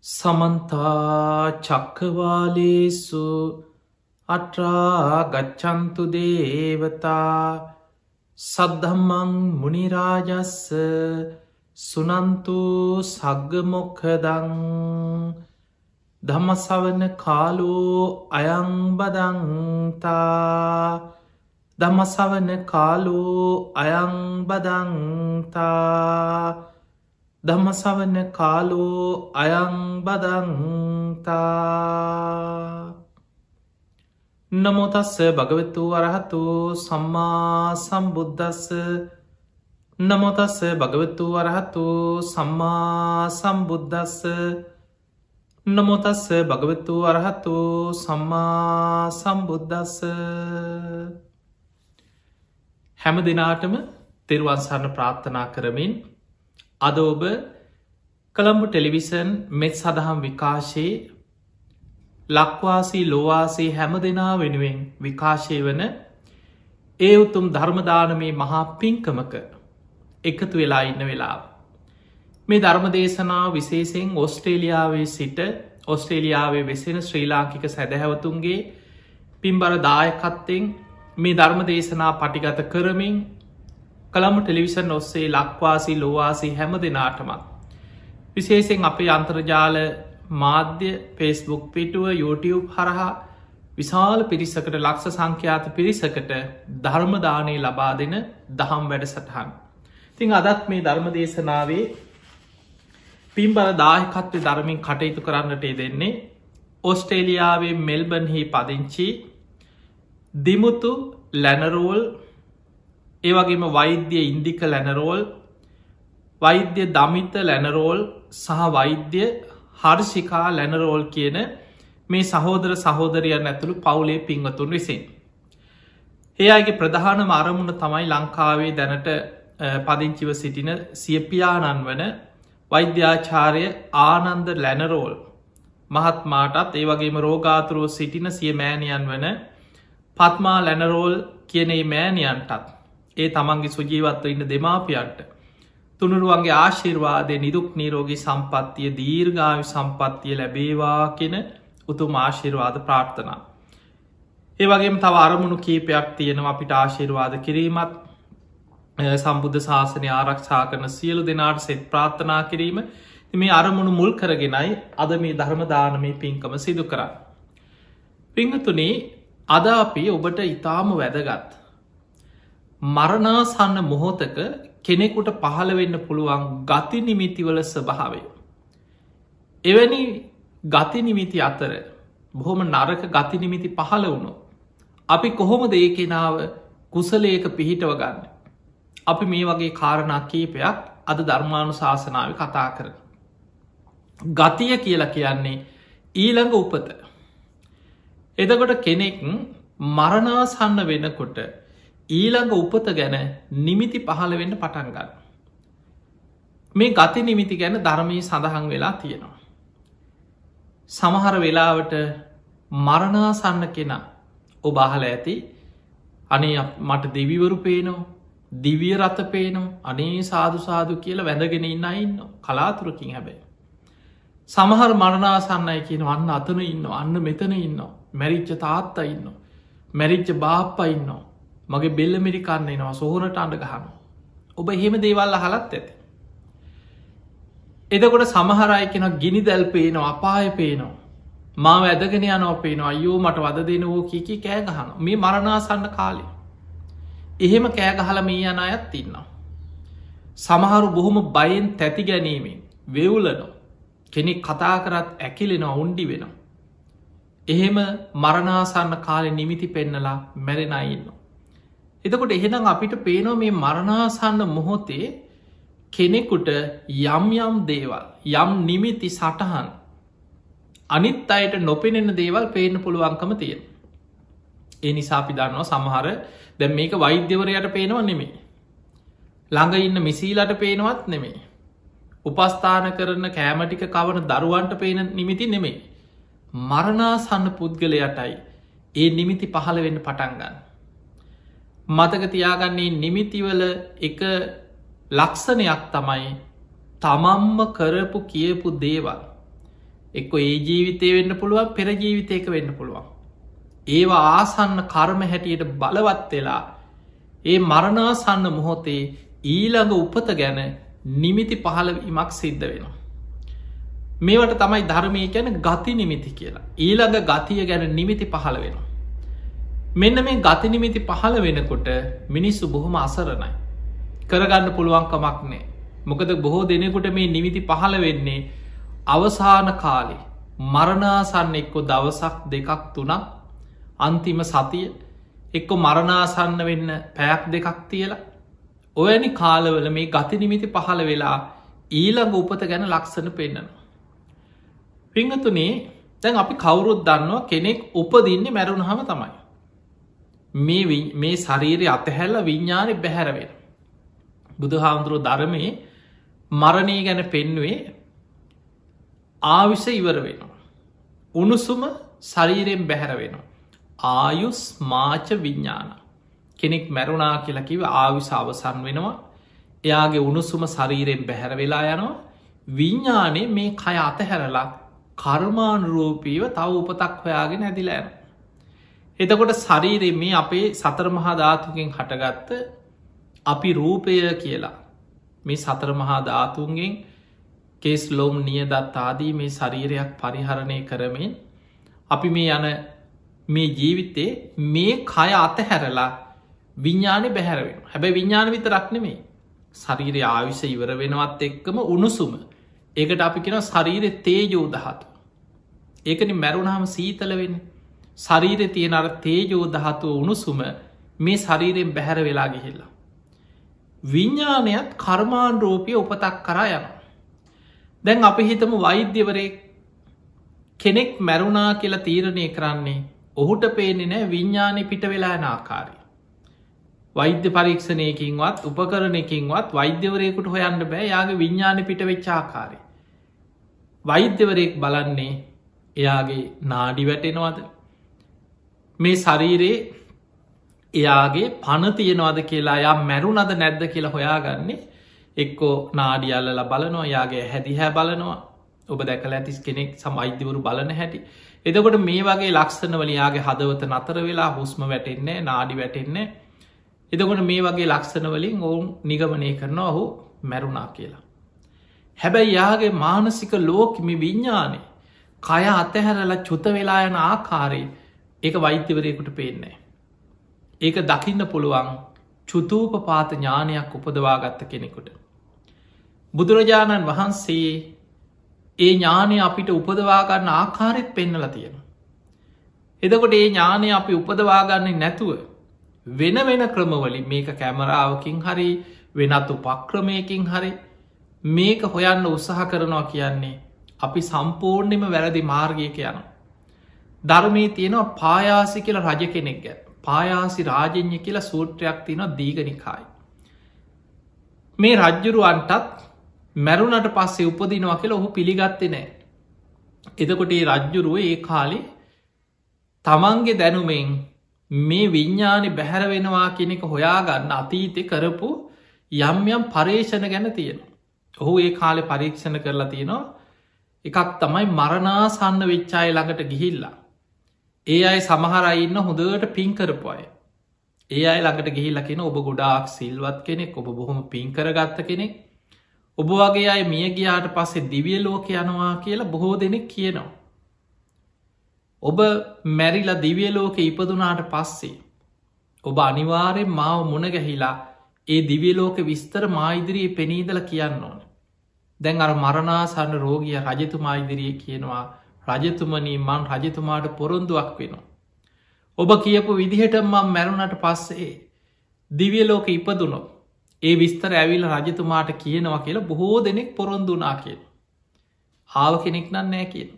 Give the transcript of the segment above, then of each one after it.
සමන්තා චක්කවාලේසු අට්‍රා ගච්ඡන්තු දේවතා සද්ධම්මං මුනිරාජස්ස සුනන්තු සග්ගමොක්ඛදං ධම්මසවන කාලෝ අයං බදන්තා ධම්මසවන කාලෝ අයං බදන්තා ධම්මසවන කාලෝ අයං බදන්තා. නමෝ තස්ස භගවතු අරහතු සම්මා සම්බුද්දස්ස. නමෝ තස්ස භගවතු අරහතු සම්මා සම්බුද්දස්ස. නමෝ තස්ස භගවතු අරහතු සම්මා සම්බුද්දස්ස. හැම දිනාටම තෙරුවන් සරණ ප්‍රාර්ථනා කරමින් අද ඔබ කොළඹ ටෙලිවිසන් මෙත් සදහම් විකාශයේ ලක්වාසී ලෝවාසී හැම දෙනා වෙනුවෙන් විකාශය වන ඒ උතුම් ධර්මදානමේ මහා පින්කමක එකතු වෙලා ඉන්න වෙලාව. මේ ධර්ම දේශනාව විශේෂයෙන් ඔස්ට්‍රේලියාවේ සිට ඔස්ට්‍රේලියාවේ වෙසෙන ශ්‍රී ලාංකික සැදැහැවතුන්ගේ පින්බර දායකත්තෙන් මේ ධර්ම දේශනා පටිගත කරමින් කොළඹ ටෙලිවිෂන් ඔස්සේ ලක්වාසී ලෝවාසී හැම දෙනාටමත් විශේෂෙන් අපේ අන්තර්ජාල මාධ්‍ය ෆේස්බුක් පිටුව YouTube හරහා විශාල පිරිසකට ලක්ෂ සංඛ්‍යාත පිරිසකට ධර්මදානය ලබා දෙන දහම් වැඩසටහන්. තිං අදත් මේ ධර්ම දේශනාවේ පින්බල දායකත්වය ධර්මින් කටයුතු කරන්නට දෙන්නේ ඔස්ට්‍රේලියාවේ මෙල්බන්හි පදිංචි දිමුතු ලැනරෝල්, ඒවගේම වෛද්‍ය ඉන්දික ලැනරෝල්, වෛද්‍ය දමිත ලැනරෝල් සහ වෛද්‍ය හර්ෂිකා ලැනරෝල් කියන මේ සහෝදර සහෝදරයන් ඇතුළු පවුලේ පින්වතුන් විසින්. ඒ අයගේ ප්‍රධාන අරමුණ තමයි ලංකාවේ දැනට පදිංචිව සිටින සියපියාණන් වන වෛද්‍යාචාරය ආනන්ද ලැනරෝල් මහත්මාටත් ඒ වගේම රෝගාතුරෝ සිටින සිය මෑණියන් වන පත්මා ලැනරෝල් කියන මෑණියන්ටත් ඒ තමන්ගේ සුජීවත්ව ඉන්න දෙමාපියන්ට තුනුරුවන්ගේ ආශිර්වාදය නිදුක් නීරෝගී සම්පත්තිය දීර්ඝායු සම්පත්තිය ලැබේවා කියන උතුම් ආශිර්වාද ප්‍රාර්ථනා. ඒ වගේම තව අරමුණු කීපයක් තියෙනවා අපිට ආශිර්වාද කිරීමත් සම්බුද්ධ ශාසනය ආරක්ෂා කරන සියලු දෙනාට සෙත් ප්‍රාර්ථනා කිරීම මේ අරමුණු මුල් කරගෙනයි අද මේ ධර්මදානමේ පින්කම සිදු කරන්න. පිංහතුනේ අද අපි ඔබට ඉතාම වැදගත් මරණාසන්න මොහොතක කෙනෙකුට පහළ වෙන්න පුළුවන් ගති නිමිතිවල ස්වභාවය. එවැනි ගති නිමිති අතර බොහොම නරක ගති නිමිති පහළ වුණු. අපි කොහොම දේ කෙනාව කුසලයක පිහිටව ගන්න. අපි මේ වගේ කාරණා කීපයක් අද ධර්මානු ශාසනාව කතා කරන. ගතිය කියලා කියන්නේ ඊළඟ උපත. එදකොට කෙනෙක් මරණාසන්න වෙනකොට ඊළඟ උපත ගැන නිමිති පහළ වෙන්න පටන්ගන්න. මේ ගති නිමිති ගැන ධර්මී සඳහන් වෙලා තියෙනවා. සමහර වෙලාවට මරණාසන්න කෙනා ඔබ අහල ඇති අනේ මට දෙවිවරු පේනෝ දිවිය රථ පේනෝ අනේ සාදු සාදු කියල වැඳගෙන ඉන්න ඉන්න කලාතුරකින් හැබැයි. සමහර මරණාසන්නයි කියන අන්න අතන ඉන්න අන්න මෙතන ඉන්න මැරිච්ච තාත්තා ඉන්න මැරිච්ච බාප්ප ඉන්න මගේ බෙල්ල මිරිකන්න නවා සොහොනට අඩ ගහන. ඔබ එහෙම දේවල්ල හලත් ඇත. එදකොට සමහරයි කෙන ගිනි දැල් පේනවා අපාය පේනවා මාව ඇදගෙන යනෝ පේනවා අයෝ මට වද දෙනවෝ කිකි කෑ ගහන මේ මරණාසන්න කාලේ. එහෙම කෑගහල මේ යන අයත් ඉන්නවා. සමහරු බොහොම බයෙන් තැති ගැනීමෙන් වෙවුලනො කෙනෙක් කතා කරත් ඇකිලෙනවා උන්ඩි වෙනවා. එහෙම මරණාසන්න කාලෙ නිමිති පෙන්නලා මැරෙනයින්න. එතකොට එහෙනම් අපිට පේනෝ මේ මරණාසන්න මොහොතේ කෙනෙකුට යම් යම් දේවල් යම් නිමිති සටහන් අනිත් අයට නොපෙනෙන දේවල් පේන්න පුළුවන්කම තියෙන. ඒ නිසා අපි දන්නවා සමහර දැ මේක වෛද්‍යවරයට පේනව නෙමේ. ළඟ ඉන්න මිසීලට පේනවත් නෙමේ. උපස්ථාන කරන කෑමටික කවන දරුවන්ට පේන නිමිති නෙමේ. මරණාසන්න පුද්ගලයටයි ඒ නිමිති පහළ වෙන්න පටන්ගන්න. මතක තියාගන්නේ නිමිතිවල එක ලක්ෂණයක් තමයි තමම්ම කරපු කියපු දේවල් එක්කො ඒ ජීවිතය වෙන්න පුළුවන් පෙර ජීවිතයක වෙන්න පුළුවන්. ඒවා ආසන්න කර්ම හැටියට බලවත් වෙලා ඒ මරණාසන්න මොහොතේ ඊළඟ උපත ගැන නිමිති පහළවීමක් සිද්ධ වෙනවා. මේවට තමයි ධර්මය ගැන ගති නිමිති කියලා. ඊළඟ ගතිය ගැන නිමිති පහළ වෙනවා. මෙන්න මේ ගති නිමිති පහළ වෙනකොට මිනිස්සු බොහොම අසරණයි. කරගන්න පුළුවන්කමක් නෑ. මොකද බොහෝ දෙනෙකුට මේ නිමිති පහළ වෙන්නේ අවසාන කාලේ මරණාසන්න එක්කො දවසක් දෙකක් තුනක් අන්තිම සතිය එක්කො මරණාසන්න වෙන්න පැයක් දෙකක් තියලා ඔයනි කාලවල මේ ගති නිමිති පහළ වෙලා ඊළඟ උපත ගැන ලක්ෂණ පෙන්න්නනවා. පිංහතුනේ දැන් අපි කවුරුත් දන්නවා කෙනෙක් උපදින්නේ මැරුණහම තමයි. මේ ශරීරය අතහැල්ල විඤ්ඥානය බැහැරවෙන. බුදු හාමුදුරුව ධර්මයේ මරණය ගැන පෙන්නුවේ ආවිෂ ඉවර වෙනවා. උණුසුම ශරීරයෙන් බැහැර වෙනවා. ආයුස් මාච විඤ්ඥාන කෙනෙක් මැරුණා කියලකිව ආවිස අවසන් වෙනවා. එයාගේ උණුසුම ශරීරයෙන් බැහැර වෙලා යනවා. විඤ්ඥානය මේ කය අතහැරලා කර්මානුරූපීව තව උපතක් හොයාගෙන ඇදිලෑන. එතකොට ශරීරය මේ අපේ සතර මහා ධාතුකෙන් හටගත්ත අපි රූපය කියලා මේ සතර මහා ධාතුන්ගෙන් කෙස් ලොම් නියදත් ආදී මේ ශරීරයක් පරිහරණය කරමින් අපි මේ යන මේ ජීවිතේ මේ කය අතහැරලා විඤ්ඥානය බැහැරවෙන. හැබැ විඤ්ඥාන විතරක් නෙමේ ශරීරය ආවිෂ ඉවර වෙනවත් එක්කම උණුසුම ඒකට අපි කෙන ශරීරය තේජෝ දහතු. ඒකනි මැරුණහම සීතල වෙන්න ශරීරය තියෙන අර තේජෝ දහතුව උණුසුම මේ ශරීරයෙන් බැහැර වෙලා ගිහිල්ලා. විඤ්ඥානයත් කර්මාන් රෝපය උපතක් කරා යන. දැන් අපි හිතම වෛද්‍යවරේ කෙනෙක් මැරුණා කියලා තීරණය කරන්නේ ඔහුට පේනෙ නෑ විඤ්ඥානය පිට වෙලා යන ආකාරය. වෛද්‍ය පරීක්ෂණයකින්වත් උපකරණයකින්වත් වෛද්‍යවරයකුට හොයන්න බෑ යාගේ විඤ්ඥාන පිට වෙච්චාකාරය. වෛද්‍යවරයෙක් බලන්නේ එයාගේ නාඩි වැටෙනවාද මේ ශරීරයේ එයාගේ පණ තියෙනවාද කියලා යා මැරුණද නැද්ද කියලා හොයාගන්නේ එක්කෝ නාඩියල්ල බලනවා යාගේ හැදිහැ බලනවා ඔබ දැකල ඇතිස් කෙනෙක් සමෛද්‍යවරු බලන හැටි. එතකොට මේ වගේ ලක්ෂණවල යාගේ හදවත නතර වෙලා හුස්ම වැටෙන්නේ නාඩි වැටෙන්නේ. එතකොට මේ වගේ ලක්ෂණවලින් ඔවුන් නිගමනය කරනවා ඔහු මැරුණා කියලා. හැබැයි යාගේ මානසික ලෝකම විඤ්ඥානය කය අතහැරලා චුත වෙලා යන ආකාරයේ ඒක වෛත්‍යවරයකුට පේන්නේ. ඒක දකින්න පුළුවන් චුතූපපාත ඥානයක් උපදවාගත්ත කෙනෙකුට. බුදුරජාණන් වහන්සේ ඒ ඥානය අපිට උපදවාගන්න ආකාරෙත් පෙන්නල තියෙන. එදකොට ඒ ඥානය අපි උපදවාගන්නේ නැතුව වෙන වෙන ක්‍රමවලින් මේක කැමරාවකින් හරි වෙනත් උපක්‍රමයකින් හරි මේක හොයන්න උත්සාහ කරනවා කියන්නේ අපි සම්පූර්ණයම වැරදි මාර්ගයක යන. ධර්මී තියෙනවා පායාසි කියල රජ කෙනෙක් ගැ පායාසි රාජෙන්ය කියලා සූත්‍රයක් තියෙන දීගනිකායි. මේ රජ්ජුරුවන්ටත් මැරුණට පස්සේ උපදිනවා කියලා ඔහු පිළිගත්තේ නෑ. එතකොට ඒ රජ්ජුරුව ඒ කාලේ තමන්ගේ දැනුමෙන් මේ විඤ්ඥානි බැහැර වෙනවා කෙනෙක හොයාගන්න අතීතය කරපු යම් යම් පර්ේෂණ ගැන තියෙන. ඔහු ඒ කාලෙ පරීක්ෂණ කරලා තියෙනවා එකක් තමයි මරණාසන්න වෙච්චාය ළඟට ගිහිල්ලා. ඒ අයි සමහරයින්න හොඳට පින්කරපු අය. ඒ අයි ළඟට ගිහිල්ල කෙන ඔබ ගොඩාක් සිල්වත් කෙනෙක් ඔබ බොහොම පින්කරගත්ත කෙනෙක් ඔබ වගේ අය මිය ගියාට පස්සේ දිවිය ලෝක යනවා කියලා බොහෝ දෙනෙක් කියනවා. ඔබ මැරිලා දිවිය ලෝක ඉපදුනාට පස්සේ ඔබ අනිවාරයෙන් මාව මුණගැහිලා ඒ දිවිය ලෝක විස්තර මායිදිරයේ පෙනීදල කියන්න ඕන. දැන් අර මරණාසන්න රෝගිය රජතුමා ඉදිරියේ කියනවා රජතුමනී මන් රජතුමාට පොරොන්දුවක් වෙනවා. ඔබ කියපු විදිහට මං මැරුණට පස්සේ දිවිය ලෝක ඉපදුනො ඒ විස්තර ඇවිල් රජතුමාට කියනවා කියලා බොහෝ දෙනෙක් පොරොන්දුනා කියෙන්. ආව කෙනෙක් නම් නෑ කියන.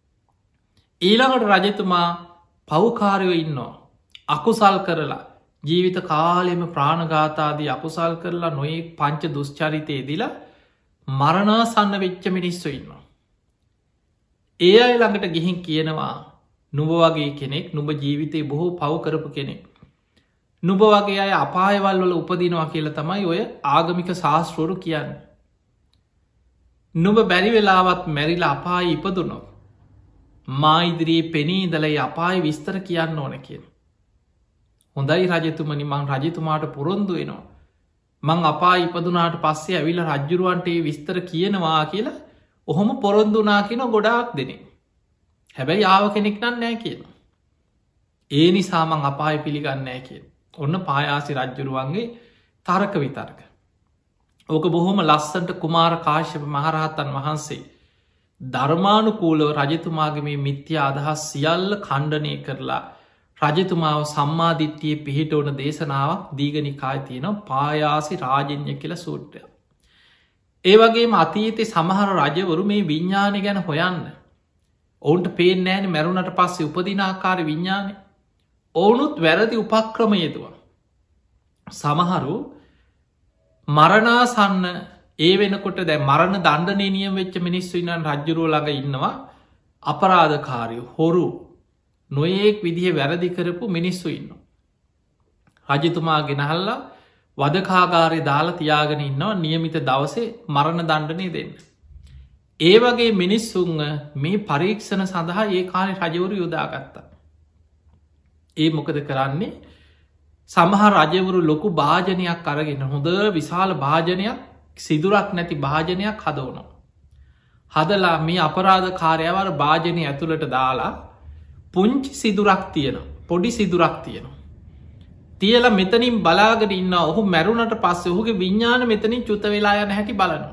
ඊළඟට රජතුමා පව්කාරයෝ ඉන්නවා. අකුසල් කරලා ජීවිත කාලෙම ප්‍රාණගාතාදී අකුසල් කරලා නොයෙක් පංච දුෂ්චරිතය දිලා මරණාසන්න වෙච්ච මිනිස්සු ඉන්නවා. ඒ අය ළඟට ගිහින් කියනවා නුබ වගේ කෙනෙක් නුබ ජීවිතය බොහෝ පව් කරපු කෙනෙක්. නුබ වගේ අය අපායවල් වල උපදිනවා කියල තමයි ඔය ආගමික ශාස්ත්‍රෝරු කියන්න. නුබ බැරි වෙලාවත් මැරිලා අපාය ඉපදුනො මායිදිරී පෙනීදලයි අපාය විස්තර කියන්න ඕන කියන. හොඳයි රජතුමනි මං රජතුමාට පොරොන්දු වෙනවා. මං අපා ඉපදුනාට පස්සේ ඇවිල රජ්ජුරුවන්ට විස්තර කියනවා කියලා ඔහොම පොරොන්දුනා කියන ගොඩාක් දෙනෙ. හැබැයි ආව කෙනෙක් නම් නෑ කියන. ඒ නිසාමං අපාය පිළිගන්නෑ කියෙන්. ඔන්න පායාසි රජ්ජුරුවන්ගේ තරක විතර්ක. ඕක බොහොම ලස්සන්ට කුමාර කාශ්‍යප මහරහතන් වහන්සේ. ධර්මානුකූලව රජතුමාගේ මේ මිත්‍ය අදහස් සියල්ල කණ්ඩනය කරලා රජතුමාව සම්මාධිට්්‍යයේ පිහිට ඕන දේශනාවක් දීගනිකායි තියෙන පායාසි රාජෙන්ය කියල සූට්‍රය. ඒ වගේම අතීතෙ සමහර රජවරු මේ විඤ්ඥානය ගැන හොයන්න. ඔවුන්ට පේෙන් ෑන මැරුණට පස්සේ උපදිනාකාර විඤ්ඥානය ඔවුනුත් වැරදි උපක්‍රම යෙදවා. සමහරු මරණාසන්න ඒ වෙනකොට දැ මරණ දණ්ඩනය නියම වෙච්ච මිනිස්සු ඉන්නන් රජ්ජුරුව ළඟ ඉන්නවා අපරාධකාරයෝ හොරු නොයෙක් විදිහ වැරදි කරපු මිනිස්සු ඉන්න. රජතුමා ගෙනහල්ලා වදකාගාරය දාලා තියාගෙන ඉන්නවා නියමිත දවසේ මරණ දණ්ඩනය දෙන්න. ඒ වගේ මිනිස්සුන් මේ පරීක්ෂණ සඳහා ඒ කාලෙ රජවරු යොදාගත්තා. ඒ මොකද කරන්නේ සමහා රජවරු ලොකු භාජනයක් අරගෙන හොඳ විශාල භාජනයක් සිදුරක් නැති භාජනයක් හදවනවා. හදලා මේ අපරාධ කාරයවර භාජනය ඇතුළට දාලා පුංචි සිදුරක් තියෙන පොඩි සිදුරක් තියෙනවා. තියල මෙතනින් බලාගෙන ඉන්න ඔහු මැරුණට පස්ස ඔහුගේ විඤ්ඥාන මෙතනින් චුත වෙලා යන හැටි බලනවා.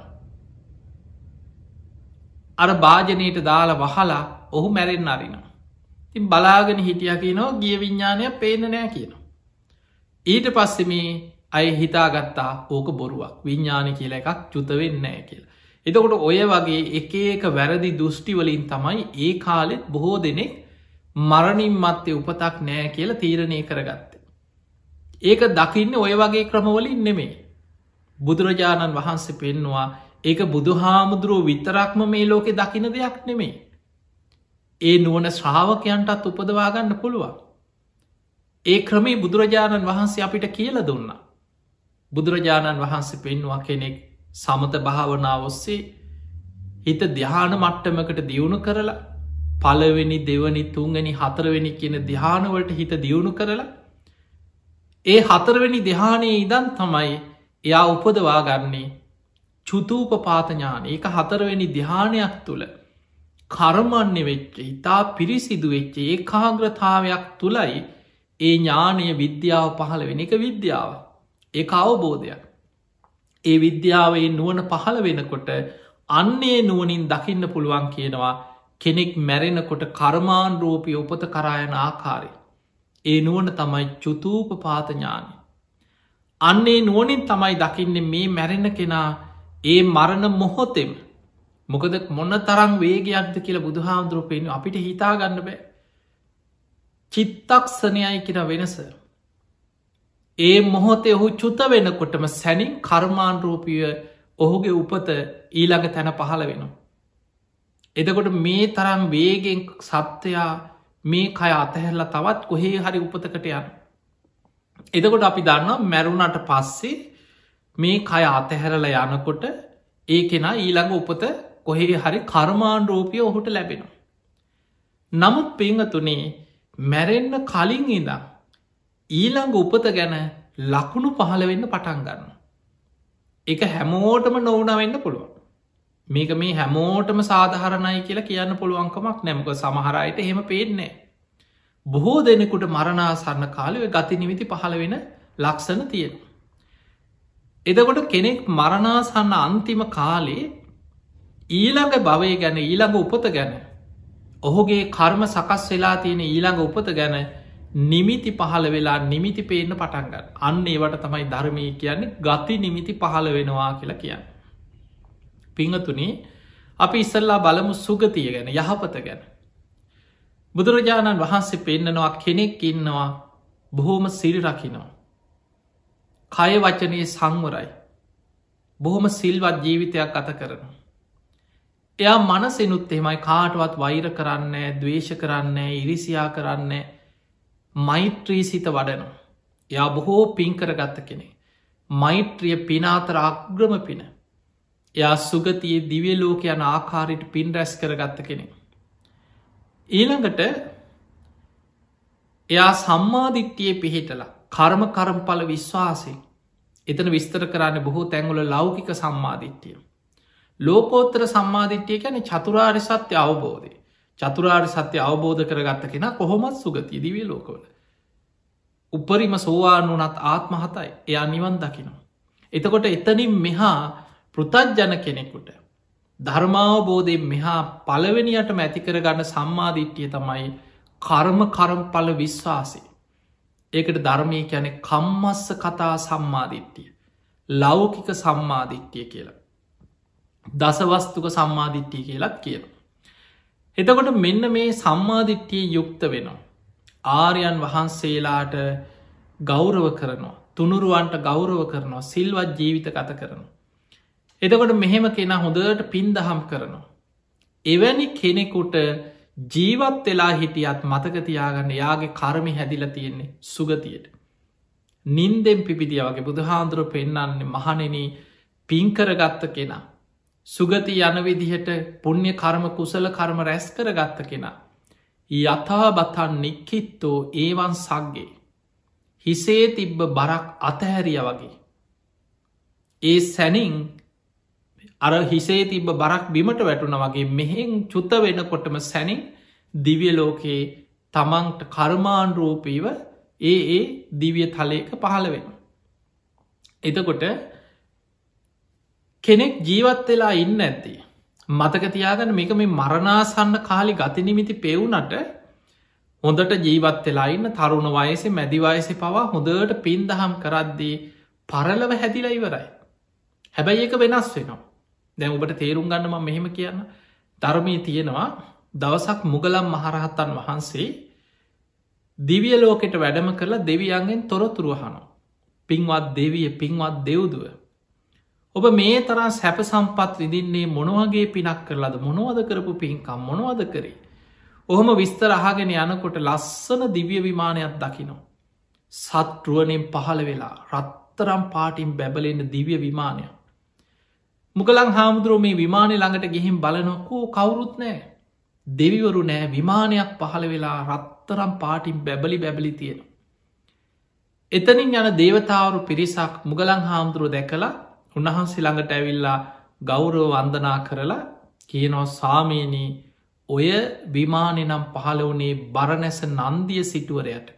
අර භාජනයට දාලා වහලා ඔහු මැරෙන් අරිනවා. තින් බලාගෙන හිටිය කියනවා ගිය විඤ්ඥානය පේන නෑ කියනවා. ඊට පස්සෙ මේ අය හිතාගත්තා ඕක බොරුවක් විඤ්ඥාන කියලා එකක් චුතවෙන්න නෑ කියලා. එතකොට ඔය වගේ එක එක වැරදි දෘෂ්ටිවලින් තමයි ඒ කාලෙත් බොහෝ දෙනෙක් මරණින් මත්තේ උපතක් නෑ කියල තීරණය කරගත්තේ. ඒක දකින්න ඔය වගේ ක්‍රමවලින් නෙමේ. බුදුරජාණන් වහන්සේ පෙන්නවා ඒක බුදුහාමුදුරුව විතරක්ම මේ ලෝකෙ දකින දෙයක් නෙමේ. ඒ නුවන ශ්‍රාවකයන්ටත් උපදවාගන්න පුළුවන්. ඒ ක්‍රමේ බුදුරජාණන් වහන්සේ අපිට කියල දුන්න. බුදුරජාණන් වහන්සේ පෙන්වා කෙනෙක් සමත භාවනාව ඔස්සේ හිත ධ්‍යාන මට්ටමකට දියුණු කරලා පලවෙනි දෙවනි තුන්ගනි හතරවෙනි කියන ධ්‍යානවලට හිත දියුණු කරලා ඒ හතරවෙනි දෙහානයේ ඉදන් තමයි එයා උපදවා ගන්නේ චුතූපපාතඥාන ඒක හතරවෙනි ධ්‍යානයක් තුළ කර්මන්‍ය වෙච්ච ඉතා පිරිසිදු වෙච්ච ඒ කාග්‍රතාවයක් තුළයි ඒ ඥානය විද්‍යාව පහළ වෙන එක විද්‍යාව ඒ අවබෝධයක්. ඒ විද්‍යාවේ නුවන පහළ වෙනකොට අන්නේ නුවනින් දකින්න පුළුවන් කියනවා කෙනෙක් මැරෙනකොට කර්මාන් රෝපය උපත කරායන ආකාරය. ඒ නුවන තමයි චුතූප පාතඥානය. අන්නේ නුවනින් තමයි දකින්න මේ මැරෙන කෙනා ඒ මරණ මොහොතෙම මොකද මොන්න තරම් වේගයක්ද කියලා බුදුහාමුදුරුවපෙන් අපිට හිතා ගන්න බෑ. චිත්තක්ෂණයයි කියෙන වෙනස. ඒ මොහොතේ ඔහු චුත වෙනකොටම සැනින් කර්මාන් රූපිය ඔහුගේ උපත ඊළඟ තැන පහළ වෙනවා. එදකොට මේ තරම් වේගෙන් සත්‍යයා මේ කය අතහැරලා තවත් කොහේ හරි උපතකට යන. එදකොට අපි දන්නවා මැරුණට පස්සේ මේ කය අතහැරල යනකොට ඒ කෙනා ඊළඟ උපත කොහේ හරි කර්මාන් රෝපිය ඔහුට ලැබෙනවා. නමුත් පිංහතුනේ මැරෙන්න්න කලින් ඉදම් ඊළඟ උපත ගැන ලකුණු පහළ වෙන්න පටන් ගන්න. එක හැමෝටම නොවන වෙන්න පුළුවන්. මේක මේ හැමෝටම සාධහරණයි කියලා කියන්න පුළුවන්කමක් නැමක සමහරයට එහෙම පේන්නේ. බොහෝ දෙනෙකුට මරණාසන්න කාලව ගති නිමිති පහළ වෙන ලක්ෂණ තියෙන. එදකොට කෙනෙක් මරණාසන්න අන්තිම කාලේ ඊළඟ භවය ගැන ඊළඟ උපත ගැන ඔහුගේ කර්ම සකස් වෙලා තියෙන ඊළඟ උපත ගැන නිමිති පහළ වෙලා නිමිති පේන්න පටන්ගන්න අන්න ඒවට තමයි ධර්මය කියන්නේ ගති නිමිති පහළ වෙනවා කියලා කියන්න. පිංහතුනේ අපි ඉස්සල්ලා බලමු සුගතිය ගැන යහපත ගැන. බුදුරජාණන් වහන්සේ පෙන්නනවා කෙනෙක් ඉන්නවා බොහෝම සිල් රකිනවා. කය වචනයේ සංවරයි. බොහොම සිල්වත් ජීවිතයක් ගත කරනවා. එයා මනසෙනුත් එහෙමයි කාටවත් වෛර කරන්නේ දවේශ කරන්නේ ඉරිසියා කරන්නේ මෛත්‍රී සිත වඩනවා. එයා බොහෝ පින් කරගත්ත කෙනෙ. මෛත්‍රිය පිනාතර අග්‍රම පින. එයා සුගතියේ දිවිය ලෝක යන ආකාරයට පින් රැස් කරගත්ත කෙනෙ. ඊළඟට එයා සම්මාදිට්ඨියේ පිහිටලා කර්ම කරම්ඵල විශ්වාසයෙන් එතන විස්තර කරන්න බොහෝ තැන්වල ලෞකික සම්මාදිට්ඨිය. ලෝකෝත්තර සම්මාදිට්ඨිය කියන්නේ චතුරාර්ය සත්‍ය අවබෝධය. චතුරාර්ය සත්‍ය අවබෝධ කරගත්ත කෙනා කොහොමත් සුගතිය දිව්‍ය ලෝකවල. උපරිම සෝවාන් වුණත් ආත්ම 7යි. එයා නිවන් දකිනවා. එතකොට එතනින් මෙහා පෘථග්ජන කෙනෙකුට ධර්මාවබෝධයෙන් මෙහා පළවෙනියටම ඇති කරගන්න සම්මාදිට්ඨිය තමයි කර්ම කරම්ඵල විශ්වාසය. ඒකට ධර්මය කියන්නේ කම්මස්ස කතා සම්මාදිට්ඨිය. ලෞකික සම්මාදිට්ඨිය කියලා. දසවස්තුක සම්මාදිට්ඨිය කියලත් කියනවා. එතකොට මෙන්න මේ සම්මාදිට්ඨිය යුක්ත වෙනවා. ආර්යයන් වහන්සේලාට ගෞරව කරනවා. තුනුරුවන්ට ගෞරව කරනවා. සිල්වත් ජීවිත ගත කරනවා. එතකොට මෙහෙම කෙනා හොඳට පින් දහම් කරනවා. එවැනි කෙනෙකුට ජීවත් වෙලා හිටියත් මතකතියාගන්න යාගේ කර්මි හැදිල තියෙන්නේ සුගතියට. නින්දෙන් පිපිදිය වගේ බුදුහාන්දුර පෙන්නන්නේ මහනෙන පින්කරගත්ත කෙනා. සුගති යන විදිහට පුුණ්‍ය කර්ම කුසල කර්ම රැස් කරගත්ත කෙනා. යථා බතන් නික්කිත්තෝ ඒවන් සක්ගේ. හිසේ තිබ්බ බරක් අතහැරිය වගේ. ඒ සැනින් අර හිසේ තිබ බරක් බිමට වැටුන වගේ මෙහෙන් චුත වෙනකොටම සැනින් දිවිය ලෝකයේ තමන්ට කර්මාණරූපීව ඒ දිවිය තලයක පහළ වෙන. එතකොට කෙනෙක් ජීවත් වෙලා ඉන්න ඇති. මතකතියාගන්න මේක මේ මරණාසන්න කාලි ගතිනිමිති පෙවුනට හොඳට ජීවත් වෙලා ඉන්න තරුණ වයසේ මැදිවයසෙ පවා හොඳට පින් දහම් කරද්දී පරලව හැදිලා ඉවරයි. හැබැයි ඒක වෙනස් වෙනවා. දැන් ඔබට තේරුම් ගන්නම මෙහෙම කියන්න ධර්මය තියෙනවා දවසක් මුගලම් මහරහත්තන් වහන්සේ දිවිය ලෝකෙට වැඩම කරලා දෙවියන්ගෙන් තොරතුරුවහනෝ. පින්වත් දෙවිය පින්වත් දෙව්දුව. ඔබ මේ තරා සැප සම්පත් විදින්නේ මොනවගේ පිනක් කරලාද මොනවද කරපු පින්කම් මොනවද කරේ. ඔහොම විස්තර අහගෙන යනකොට ලස්සන දිව්‍ය විමානයක් දකිනවා. සත්රුවනෙන් පහළ වෙලා රත්තරම් පාටින් බැබලෙන්න දිව්‍ය විමානයක්. මුගලන් හාමුදුරුව මේ විමානය ළඟට ගිහිම් බලනොකෝ කවුරුත් නෑ. දෙවිවරු නෑ විමානයක් පහළ වෙලා රත්තරම් පාටින් බැබලි බැබලි තියෙන. එතනින් යන දේවතාවරු පිරිසක් මුගලන් හාමුදුරුව දැකලා උන්වහන්සේ ළඟට ඇවිල්ලා ගෞරව වන්දනා කරලා කියනෝ සාමීනී ඔය විමානය නම් පහළ වනේ බරණැස නන්දිය සිටුවරයට.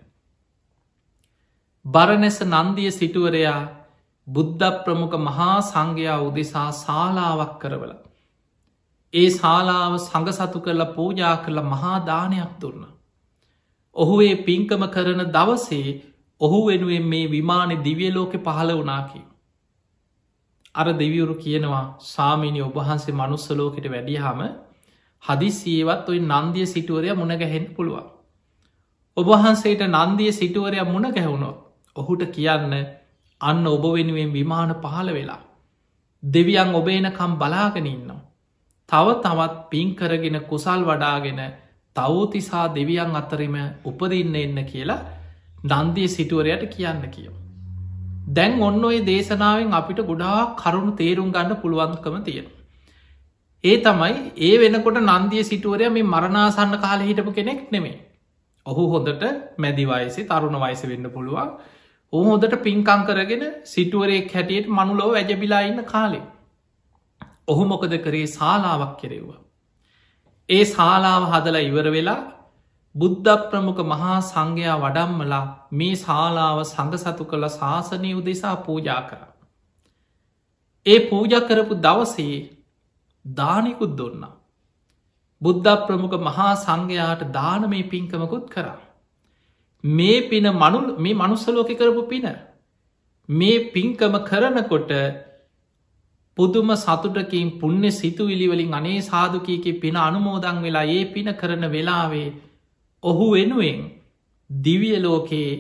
බරණැස නන්දිය සිටුවරයා බුද්ධ ප්‍රමුඛ මහා සංඝයා උදෙසා ශාලාවක් කරවල. ඒ ශාලාව සඟසතු කරලා පූජා කරලා මහා දානයක් දුන්න. ඔහු ඒ පින්කම කරන දවසේ ඔහු වෙනුවෙන් මේ විමානෙ දිවිය ලෝකෙ පහළ වනාකි. අර දෙවියවරු කියනවා සාමීනි ඔබහන්සේ මනුස්සලෝකට වැඩියහම හදිසියවත් ඔයි නන්දිය සිටුවරය මුණගැහෙන් පුළුවන්. ඔබහන්සේට නන්දිය සිටුවරය මුණ ගැහුණොත් ඔහුට කියන්න අන්න ඔබ වෙනුවෙන් විමාන පහළ වෙලා. දෙවියන් ඔබේනකම් බලාගෙන ඉන්නවා. තව තවත් පින්කරගෙන කුසල් වඩාගෙන තවතිසා දෙවියන් අතරම උපදින්න එන්න කියලා නන්දිය සිටුවරයට කියන්න කියව. දැන් ඔන්න ඔය දේශනාවෙන් අපිට ගොඩා කරුණු තේරුම් ගන්න පුළුවන්කම තියෙන. ඒ තමයි ඒ වෙනකොට නන්දිය සිටුවරය මේ මරණාසන්න කාල හිටපු කෙනෙක් නෙමේ. ඔහු හොඳට මැදිවයසි තරුණ වයස වෙන්න පුළුවන්. ඔහු හොඳට පින්කං කරගෙන සිටුවරෙක් හැටියට මනුලෝ වැජබිලා ඉන්න කාලේ. ඔහු මොකද කරේ ශාලාවක් කෙරෙව්වා. ඒ ශාලාව හදලා ඉවර වෙලා බුද්ධ ප්‍රමුඛ මහා සංඝයා වඩම්මලා මේ ශාලාව සඟසතු කළ ශාසනය උදෙසා පූජා කර. ඒ පූජ කරපු දවසේ දානිකුත් දුන්න. බුද්ධ ප්‍රමුඛ මහා සංඝයාට දානමේ පින්කමකුත් කරා. මේ පින මේ මනුස්සලෝක කරපු පින. මේ පින්කම කරනකොට පුදුම සතුටකින් පුුණ්‍ය සිතු විලිවලින් අනේ සාධකයක පින අනුමෝදං වෙලා ඒ පින කරන වෙලාවේ ඔහු වෙනුවෙන් දිවිය ලෝකයේ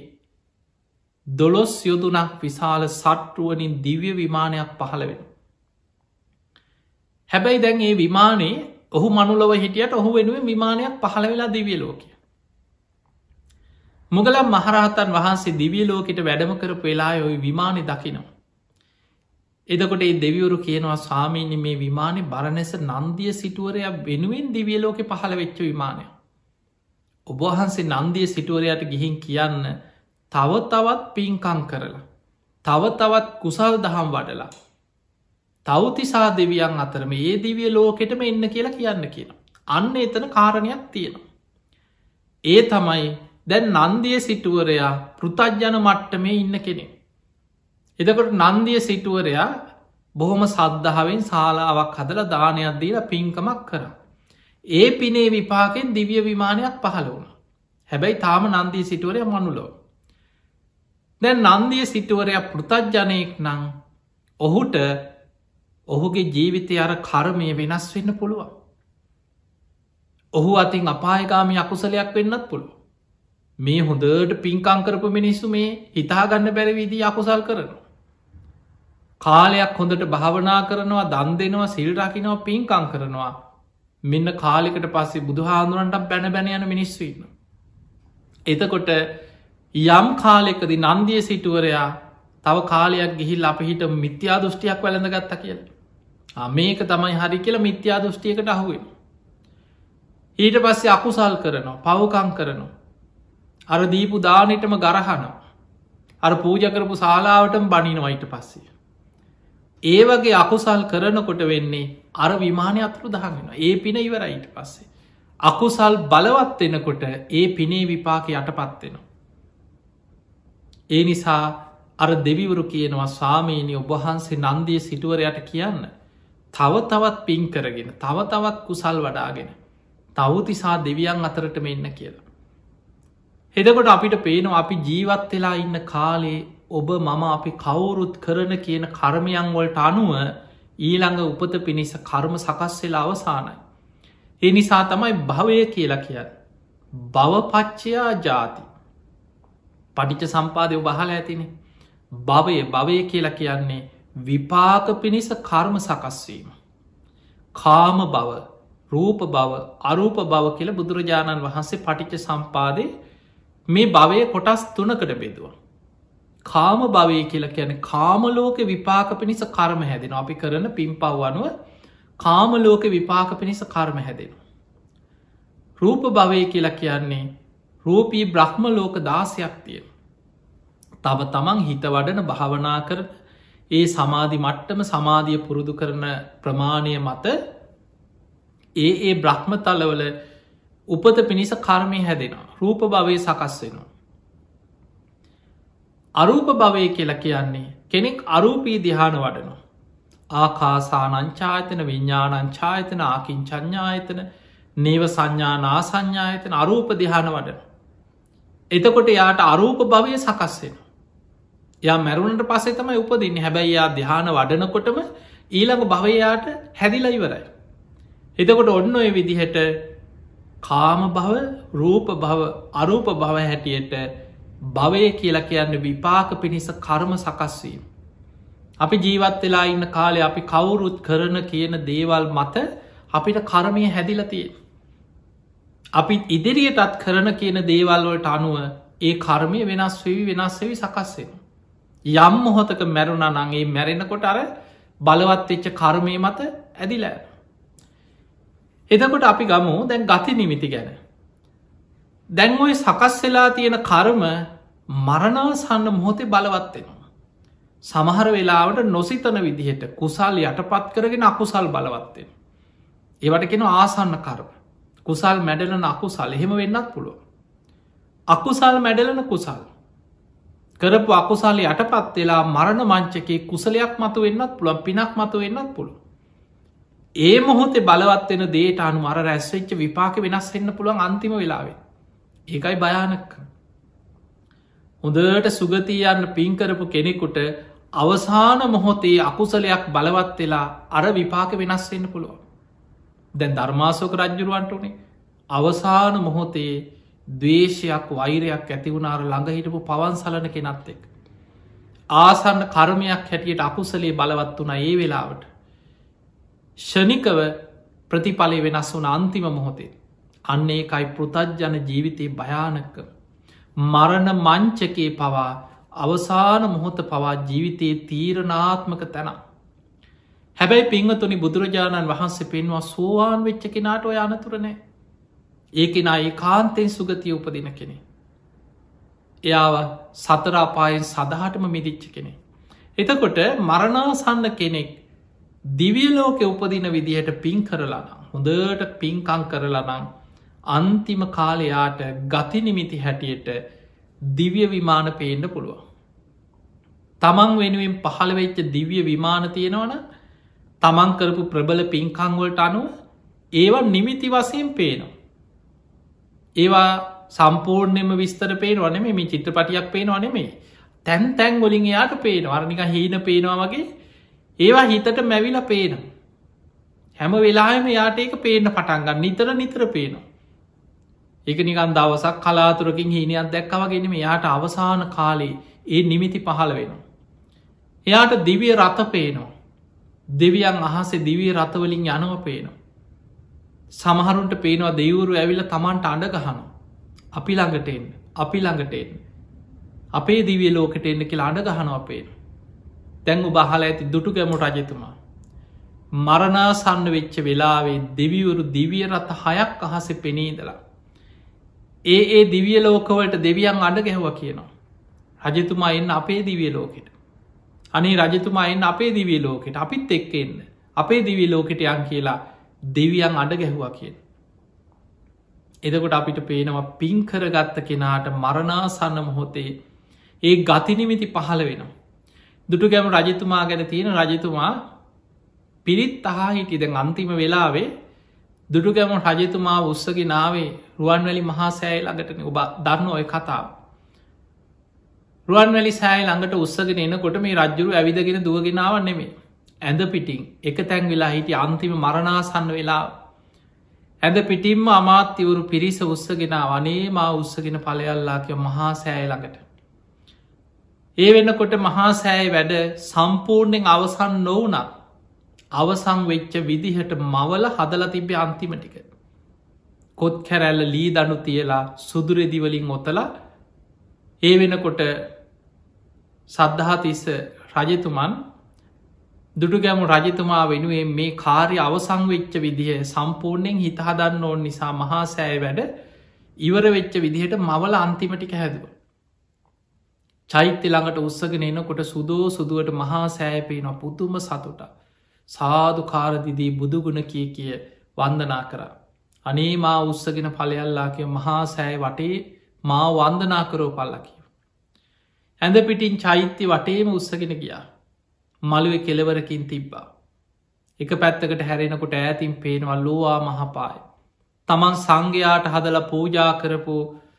12 යොදුනක් විශාල සට්ටුවනින් දිව්‍ය විමානයක් පහළ වෙන. හැබැයි දැන් ඒ විමානේ ඔහු මනුලව හිටියට ඔහු වෙනුවෙන් විමානයක් පහළ වෙලා දිවිය ලෝකය. මුගලම් මහරහතන් වහන්සේ දිවිය ලෝකට වැඩම කරපු වෙලා ඔය විමානය දකිනවා. එදකොට ඒ දෙවිවරු කියනවා ස්වාමීනි මේ විමානය බරණැස නන්දිය සිටුවරයක් වෙනුවෙන් දිවිය ලෝකෙ පහළ වෙච්ච විමානය. ඔබවහන්සේ නන්දිය සිටුවරයට ගිහින් කියන්න තව තවත් පින්කං කරලා තව තවත් කුසල් දහම් වඩලා තවතිසා දෙවියන් අතරම ඒ දිවිය ලෝකෙටම එන්න කියලා කියන්න කියන. අන්න එතන කාරණයක් තියෙනවා. ඒ තමයි දැන් නන්දිය සිටුවරයා පෘතජ්ජන මට්ටමේ ඉන්න කෙනෙ. එතකොට නන්දිය සිටුවරයා බොහොම සද්ධාවෙන් ශාලාවක් හදල දානයක් දීලා පින්කමක් කර. ඒ පිනේ විපාකෙන් දිවිය විමානයක් පහළ වුණ. හැබැයි තාම නන්දී සිටුවරය මනුලෝ. දැන් නන්දිය සිටුවරයක් පෘතජ්ජනයෙක් නං ඔහුට ඔහුගේ ජීවිතය අර කර්මය වෙනස් වෙන්න පුළුවන්. ඔහු අතින් අපායගාමි අකුසලයක් වෙන්නත් පුළුව. මේ හොඳට පින්කංකරපු මිනිස්සු මේ හිතාගන්න බැරිවිදී අකුසල් කරනවා. කාලයක් හොඳට භාවනා කරනවා දන් දෙනවා සිල්රකිනවා පින්කං කරනවා මෙන්න කාලෙකට පස්සේ බුදුහාදුරන්ට බැන බැන යන මිනිස්සු ඉන්න. එතකොට යම් කාලෙකද නන්දිය සිටුවරයා තව කාලයක් ගිහිල් අප හිට මිත්‍යා දෘෂ්ටියක් වැළඳ ගත්ත කියලා. මේක තමයි හරි කියලා මිත්‍යා දෘෂ්ටියකට අහුවෙන. ඊට පස්සේ අකුසල් කරනවා පවකං කරනවා. අර දීපු දානටම ගරහනවා. අර පූජ කරපු ශාලාවටම බනිනවයිට පස්සේ. ඒ වගේ අකුසල් කරනකොට වෙන්නේ අර විමානය අතුරු දහගෙන ඒ පින ඉවරයිට පස්සේ. අකුසල් බලවත් වෙනකොට ඒ පිනේ විපාක යටපත්වෙනවා. ඒ නිසා අර දෙවිවරු කියනවා ස්වාමීනි ඔබහන්සේ නන්දිය සිටුවරයට කියන්න තව තවත් පින් කරගෙන තව තවත් කුසල් වඩාගෙන තවතිසා දෙවියන් අතරටම එන්න කියලා. එදකොට අපිට පේනවා අපි ජීවත් වෙලා ඉන්න කාලේ ඔබ මම අපි කවුරුත් කරන කියන කර්මයන් වලට අනුව ඊළඟ උපත පිණිස කර්ම සකස් වෙලා අවසානයි. ඒ නිසා තමයි භවය කියලා කියන්න. භවපච්චයා ජාති පටිච්ච සම්පාදය බහල ඇතින. භවය කියලා කියන්නේ විපාක පිණිස කර්ම සකස්වීම. කාම බව රූප බව අරූප බව කියල බුදුරජාණන් වහන්සේ පටිච්ච සම්පාදය මේ භවය කොටස් තුනකට බෙදවා. කාම භවය කියලා කියන කාමලෝක විපාක පිණිස කර්ම හැදෙන අපි කරන පින් පව්වනුව කාමලෝක විපාක පිණිස කර්ම හැදෙන. රූප භවය කියලා කියන්නේ රූපී බ්‍රහ්ම ලෝක දාසයක් තියෙන. තව තමන් හිත වඩන භාවනා කර ඒ සමාධි මට්ටම සමාධිය පුරුදු කරන ප්‍රමාණය මත ඒ බ්‍රහ්මතලවල උපත පිණිස කර්මය හැදෙනවා. රූප භවය සකස් වෙනවා. අරූප භවය කියලා කියන්නේ කෙනෙක් අරූපී දිහාන වඩනවා. ආකාසානංචායතන විඤ්ඥානංචායතන ආකින් චඥායතන නේව සංඥානා සංඥායතන අරූප දිහාන වඩන. එතකොට යාට අරූප භවය සකස් වෙන. යා මැරුණට පස්සේ තමයි උපදින්න හැබැයි යා දිහාන වඩනකොටම ඊළඟ භවයාට හැදිලා ඉවරයි. එතකොට ඔන්න ඔය විදිහට කාම භව රූප භව අරූප භව හැටියට භවය කියලා කියන්න විපාක පිණිස කර්ම සකස්වීම. අපි ජීවත් වෙලා ඉන්න කාලේ අපි කවුරුත් කරන කියන දේවල් මත අපිට කර්මය හැදිලතිය. අපි ඉදිරියටත් කරන කියන දේවල්වලට අනුව ඒ කර්මය වෙනස් වෙවි වෙනස්වෙවි සකස්වෙන. යම් මොහොතක මැරුණ නගේ මැරෙනකොට අර බලවත් එච්ච කර්මය මත ඇදිලෑ. එතකොට අපි ගමු දැන් ගති නිමිති ගැන. දැන් ඔය සකස් වෙලා තියෙන කර්ම මරණාසන්න මොහොතේ බලවත්වෙනවා. සමහර වෙලාවට නොසිතන විදිහට කුසල් යටපත් කරගෙන අකුසල් බලවත්වෙන. ඒවට කෙන ආසන්න කර්ම. කුසල් මැඩලන අකුසල් එහෙම වෙන්නත් පුළුව. අකුසල් මැඩලන කුසල්. කරපු අකුසල් යටපත් වෙලා මරණ මංචකේ කුසලයක් මතු වෙන්නත් පුළුවන් පිනක් මතු වෙන්නත් පුළුව. ඒ මොහොතේ බලවත්වෙන දේට අනු අර රැස්වෙච්ච විපාක වෙනස් වෙන්න පුළුවන් අන්තිම වෙලාවේ. ඒකයි භයානක්ක. හොඳට සුගතියන්න පින්කරපු කෙනෙකුට අවසාන මොහොතේ අකුසලයක් බලවත් වෙලා අර විපාක වෙනස් වෙන්න පුළුවන්. දැන් ධර්මාසෝක රජ්ජුරුවන්ට උනේ අවසාන මොහොතේ දවේශයක් වෛරයක් ඇතිවුණාර ළඟහිටපු පවන් සලන කෙනත් එක්. ආසන්න කර්මයක් හැටියට අකුසලේ බලවත් වුණ ඒ වෙලාවට. ෂණිකව ප්‍රතිඵලය වෙනස් වුන අන්තිම මොහොතේ. අන්න ඒකයි පෘතජ්ජන ජීවිතයේ භයානක. මරණ මංචකේ පවා අවසාන මොහොත පවා ජීවිතයේ තීරණාත්මක තැන. හැබැයි පිංවතුනි බුදුරජාණන් වහන්සේ පෙන්වා සෝවාන් වෙච්ච කෙනාට ඔය අනතුරනෑ. ඒකෙන ඒ කාන්තෙන් සුගතිය උපදින කෙනෙ. එයාව සතරාපායෙන් සදහටම මිදිච්ච කෙනෙ. එතකොට මරණාසන්න කෙනෙක් දිවියලෝක උපදින විදිහට පින් කරලානම් හොඳට පින්කං කරලනම් අන්තිම කාලයාට ගතිනිමිති හැටියට දිව්‍ය විමාන පේන්න පුළුවන්. තමන් වෙනුවෙන් පහළ වෙච්ච දිව්‍ය විමාන තියෙනවන තමන් කරපු ප්‍රබල පින්කංවලට අනුව ඒවා නිමිති වසයෙන් පේනවා. ඒවා සම්පූර්ණයම විස්තර පේන වනෙම මේ චිත්‍රපටියක් පේන වනෙමේ තැන් තැන් ගොලින් එයාට පේන වර්ණික හීන පේනවා වගේ ඒවා හිතට මැවිල පේන. හැම වෙලාම යාට ඒක පේන පටන්ගන්න නිතර පේනවා. එක නිකන් දවසක් කලාතුරකින් හීනයක් දැක්කවගෙනම යාට අවසාන කාලේ ඒ නිමිති පහළ වෙනවා. එයාට දිවිය රථ පේනවා. දෙවියන් අහසේ දිවිය රථවලින් යනව පේනවා. සමහරුන්ට පේනවා දෙවුරු ඇවිල තමන්ට අඩ ගහනු. අපි ළඟටෙන් අපි ළඟටෙන් අපේ දිවිය ලෝකට එන්න කියලා අඩ ගහනවා පේන. තැංගු බහල ඇති දුටු ගැමු රජතුමා. මරණාසන්න වෙච්ච වෙලාවේ දෙවිවරු දිවිය රථ 6ක් අහසේ පෙනීදලා. ඒ දිවිය ලෝකවලට දෙවියන් අඩ ගැහුව කියනවා. රජතුමා එන්න අපේ දිවිය ලෝකෙට. අනේ රජතුමා එන්න අපේ දිවිය ලෝකෙට අපිත් එක්ක එන්න අපේ දිවිය ලෝකෙට යන් කියලා දෙවියන් අඩ ගැහුවා කියෙන්. එදකොට අපිට පේනවා පින්කරගත්ත කෙනාට මරණාසන්න මොහොතේ ඒ ගතිනිමිති පහළ වෙනවා. දුටු ගැම රජතුමා ගැන තියෙන රජතුමා පිරිත් අහා හිටිය දැන් අන්තිම වෙලාවේ දුටු ගැම රජතුමා උත්සගේ නාවේ රුවන්වැලි මහා සෑයි ළඟටන ඔබ දන්න ඔය කතාව. රුවන්වැලි සෑයි ළඟට උත්සගෙන එනකොට මේ රජ්ජුරු ඇවිදගෙන දුවගෙනාව නෙමේ ඇඳ පිටිං එක තැන් වෙලා හිටිය අන්තිම මරණාසන්න වෙලා ඇද පිටිම්ම අමාත්‍යවරු පිරිස උත්සගෙන වනේ මා උත්සගෙන පලයල්ලා කිය මහා සෑය ළඟට. ඒ වෙන්නකොට මහා සෑය වැඩ සම්පූර්ණයෙන් අවසන් නොවනත් අවසං වෙච්ච විදිහට මවල හදල තිබ්බ අන්තිමටික. කොත් කැරැල්ල ලී දනු තියලා සුදුරෙදිවලින් ඔතලා ඒ වෙනකොට සද්ධහතිස්ස රජතුමන් දුටුගැමු රජතුමා වෙනුවෙන් මේ කාර්ය අවසං වෙච්ච විදිහ සම්පූර්ණයෙන් හිතහදන්න ඕන් නිසා මහා සෑය වැඩ ඉවර වෙච්ච විදිහට මවල අන්තිමටික හැදුව. චෛත්‍ය ළඟට උත්සගෙන එනකොට සුදෝ සුදුවට මහා සෑපේන පුතුම සතුට සාධු කාරදිදී බුදුගුණ කිය වන්දනා කරා. අනේ මා උත්සගෙන පලයල්ලා කිය මහා සෑය වටේ මා වන්දනා කරෝ පල්ල කිය. ඇඳ පිටින් චෛත්‍ය වටේම උත්සගෙන ගියා. මළුව කෙලවරකින් තිබ්බා. එක පැත්තකට හැරෙනකොට ඈතින් පේනවා ලෝවා මහපාය. තමන් සංඝයාට හදල පූජා කරපු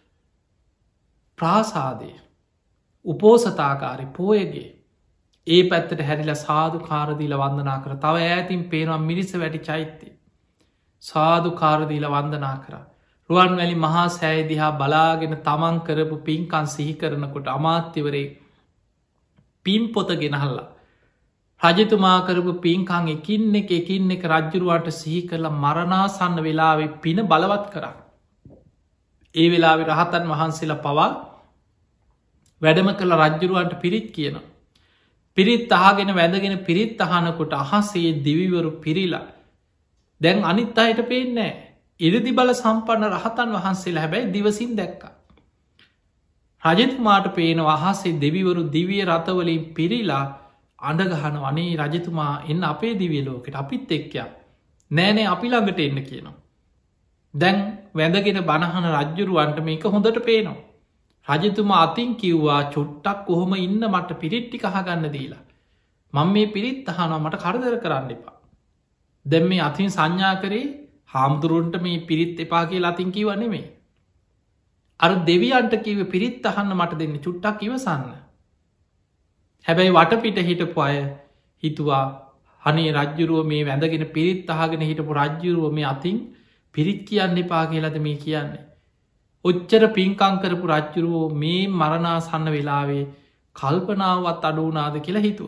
ප්‍රාසාදය උපෝසතාකාරි පෝයගේ ඒ පැත්තට හැරිලා සාධු කාරදීල වන්දනා කර තව ඈතින් පේනවා මිරිස වැටි චෛත්‍යය. සාධු කාරදීල වන්දනා කර. රුවන් වැලි මහා සෑදිහා බලාගෙන තමන් කරපු පින්කන් සිහි කරනකොට අමාත්‍යවරේ පින් පොත ගෙනහල්ලා. රජතුමා කරපු පින්කං එකින් එක රජ්ජුරුවට සිහි කරලා මරණාසන්න වෙලාවෙ පින බලවත් කරා. ඒ වෙලාවෙ රහතන් වහන්සේලා පවා වැඩම කළ රජ්ජුරුවන්ට පිරිත් කියන. පිරිත් අහගෙන වැදගෙන පිරිත් අහනකොට අහසේ දිවිවරු පිරිලා දැන් අනිත් අයට පේනෑ ඉරදි බල සම්පන්න රහතන් වහන්සේලා හැබැයි දිවසින් දැක්ක. රජතුමාට පේන වහසේ දෙවිවරු දිවිය රථවලින් පිරිලා අඩගහන වනේ රජතුමා එන්න අපේ දිවිය ලෝකට අපිත් එක්කයක් නෑනේ අපි ළඟට එන්න කියනවා. දැන් වැදගෙන බණහන රජ්ජුරුවන්ට මේක හොඳට පේනවා. රජතුමා අතින් කිව්වා චුට්ටක් කොහොම ඉන්න මට පිරිට්ටි කහගන්න දීලා. මං මේ පිරිත් අහනවා මට කරදර කරන්න එපා. දැම් මේ අතින් සංඥා කරේ හාමුදුරුවන්ට මේ පිරිත් එපා කිය ලතින් කිව නෙමේ. අර දෙවියන්ට කිව පිරිත් අහන්න මට දෙන්න චුට්ටක් ඉවසන්න. හැබැයි වටපිට හිටපු අය හිතුවා හනේ රජ්ජුරුව මේ වැඳගෙන පිරිත් අහගෙන හිටපු රජ්ජුරුව මේ අතින් පිරිත් කියන්න එපා කියලද මේ කියන්නේ. ඔච්චර පින්කංකරපු රජ්ජුරුවෝ මේ මරණාසන්න වෙලාවේ කල්පනාවත් අඩුනාද කියලා හිතුව.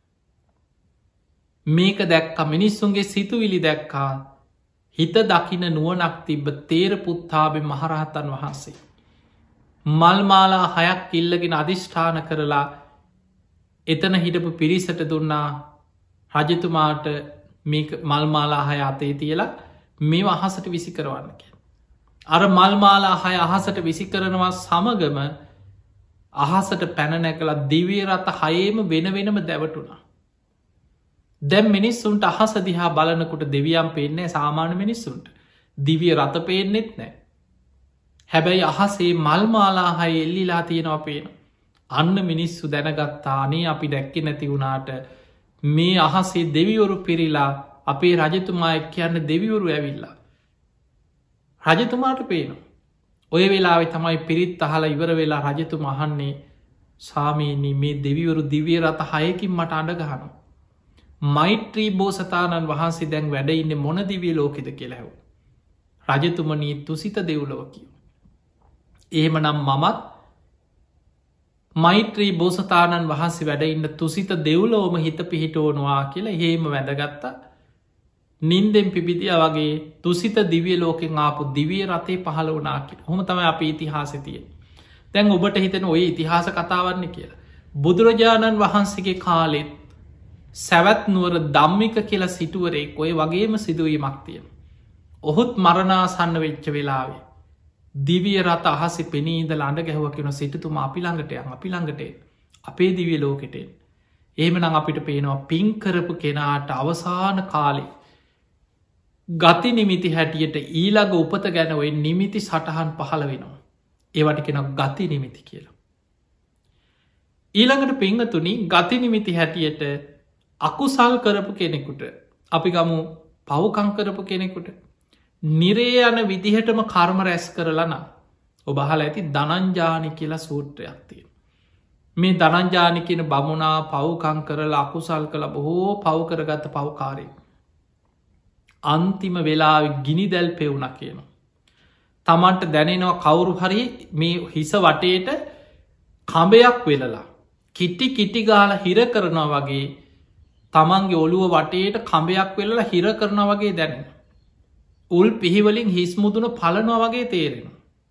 මේක දැක්ක මිනිස්සුන්ගේ සිතුවිලි දැක්කා හිත දකින නුවනක් තිබ්බ තේර පුත්තාබේ මහරහතන් වහන්සේ. මල්මාලා 6ක් ඉල්ලගෙන අධිෂ්ඨාන කරලා එතන හිටපු පිරිසට දුන්නා රජතුමාට මේ මල්මාලා 6 අතේ තියලා මේ අහසට විසි කරවන්න කිය. අර මල්මාලා හය අහසට විසි කරනවා සමගම අහසට පැන නැකලා දිවිය රත හයේම වෙන වෙනම දැවටුණා. දැම් මිනිස්සුන්ට අහස දිහා බලනකුට දෙවියම් පේන්නේ සාමාන්‍ය මිනිස්සුන්ට දිවිය රත පේනෙත් නෑ. හැබැයි අහසේ මල්මාලා හය එල්ලිලා තියෙනවා පේන. අන්න මිනිස්සු දැනගත්තානේ අපි දැක්කෙ නැති වුණාට මේ අහසේ දෙවිවරු පිරිලා අපේ රජතුමා කියන්න දෙවිවරු ඇවිල්ලා. රජතුමාට පේනවා. ඔය වෙලාවෙ තමයි පිරිත් අහලා ඉවර වෙලා රජතුම අහන්නේ සාමීනී මේ දෙවිවරු දිවිය රත හයකින් මට අඩගහනු. මෛත්‍රී බෝසතාණන් වහන්සේ දැන් වැඩඉන්න මොන දිවිය ලෝකෙද කෙලැව. රජතුමනී තුසිත දෙව්ලොව කියව. එහෙම නම් මමත් මෛත්‍රී බෝසතාණන් වහන්සේ වැඩඉන්න තුසිත දෙව්ලෝම හිත පිහිටෝනවා කියලා හේම වැදගත්තා. නින්දෙන් පිබිදිය වගේ තුසිත දිවිය ලෝකෙන් ආපු දිවිය රතේ පහළ වනාකි හොම තම අප ඉතිහාසතිය. දැන් ඔබට හිතන ඔය ඉතිහාස කතාවන්න කියලා. බුදුරජාණන් වහන්සේගේ කාලෙත් සැවැත් නුවර දම්මික කියලා සිටුවරේ ඔය වගේම සිදුවීමක් තියෙන. ඔහුත් මරණාසන්න වෙච්ච වෙලාවේ. දිවිය රත අහසි පෙනීද ළඩ ගැහුව කෙන සිටතුම අපි ළඟටය අපි ළඟට අපේ දිවිය ලෝකෙටේ. ඒමනම් අපිට පේනවා පින්කරපු කෙනාට අවසාන කාලෙ ගති නිමිති හැටියට ඊළඟ උපත ගැන ඔය නිමිති සටහන් පහළ වෙනවා. ඒවට කෙන ගති නිමිති කියලා. ඊළඟට පිංහතුනි ගති නිමිති හැටියට අකුසල් කරපු කෙනෙකුට අපි ගමු පව්කංකරපු කෙනෙකුට නිරේ යන විදිහටම කර්ම රැස් කරලන ඔබහල ඇති දනංජානි කියලා සූත්‍රයක් තියෙන. මේ දනංජානි කියන බමුණා පව්කං කරලා අකුසල් කළ බොහෝ පව්කරගත්ත පව්කාරය. අන්තිම වෙලා ගිනි දැල් පෙවුණ කියනවා. තමන්ට දැනෙනවා කවුරු හරි මේ හිස වටේට කඹයක් වෙලලා කිට්ටි කිටිගාල හිර කරනවා වගේ තමන්ගේ ඔළුව වටේට කඹයක් වෙලලා හිර කරන වගේ දැනෙන. උල් පිහිවලින් හිස්මුදුන පලනවා වගේ තේරෙන.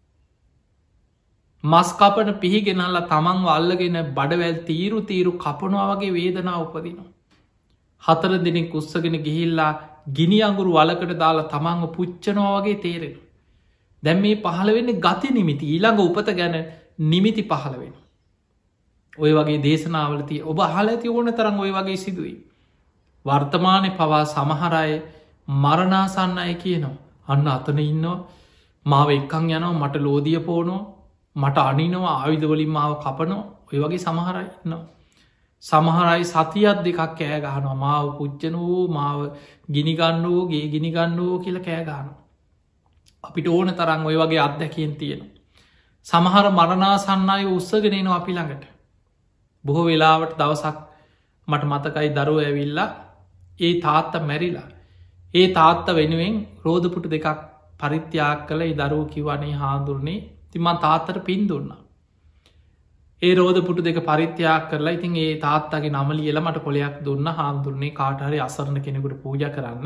මස් කපන පිහිගෙනල්ලා තමන් අල්ලගෙන බඩවැල් තීරු තීරු කපනවා වගේ වේදනා උපදිනවා. 4 දෙනෙක් උත්සගෙන ගිහිල්ලා ගිනි අඟුරු වලකට දාලා තමන්ව පුච්චනවා වගේ තේරෙන. දැම් මේ පහළ වෙන්නේ ගති නිමිති ඊළඟ උපත ගැන නිමිති පහළ වෙන. ඔය වගේ දේශනාවලති ඔබ හල ඇති ඕන තරම් ඔය වගේ සිදුවයි. වර්තමානය පවා සමහරය මරණාසන්න අය කියනවා. අන්න අතන ඉන්නවා මාව එක්කං යනවා මට ලෝදිය පෝනෝ මට අනිනවා ආවිධවලින් මාව කපනෝ ඔය වගේ සමහරයි ඉන්නවා. සමහරයි සතියත් දෙකක් කෑ ගහනවා මාව පුච්චනෝ මාව ගිනිගන්නෝ ගේ ගිනිගන්නෝ කියල කෑගහනවා. අපිට ඕන තරන් ඔය වගේ අත්දැකියෙන් තියෙනවා. සමහර මරණාසන්නය උත්සගෙනනවා අපි ළඟට. බොහෝ වෙලාවට දවසක් මට මතකයි දරුව ඇවිල්ලා ඒ තාත්ත මැරිලා. ඒ තාත්ත වෙනුවෙන් රෝධපුට දෙකක් පරිත්‍යාක් කළ දරුව කිවනේ හාදුරනේ තිමන් තාත්තට පින් දුන්න. ඒ රෝධපුට දෙක පරිත්‍යාක් කරලා ඉතින් ඒ තාත්තගේ නමලි එල මට කොලයක් දුන්න හාමුදුරනේ කාටහරි අසරණ කෙනෙකුට පූජ කරන්න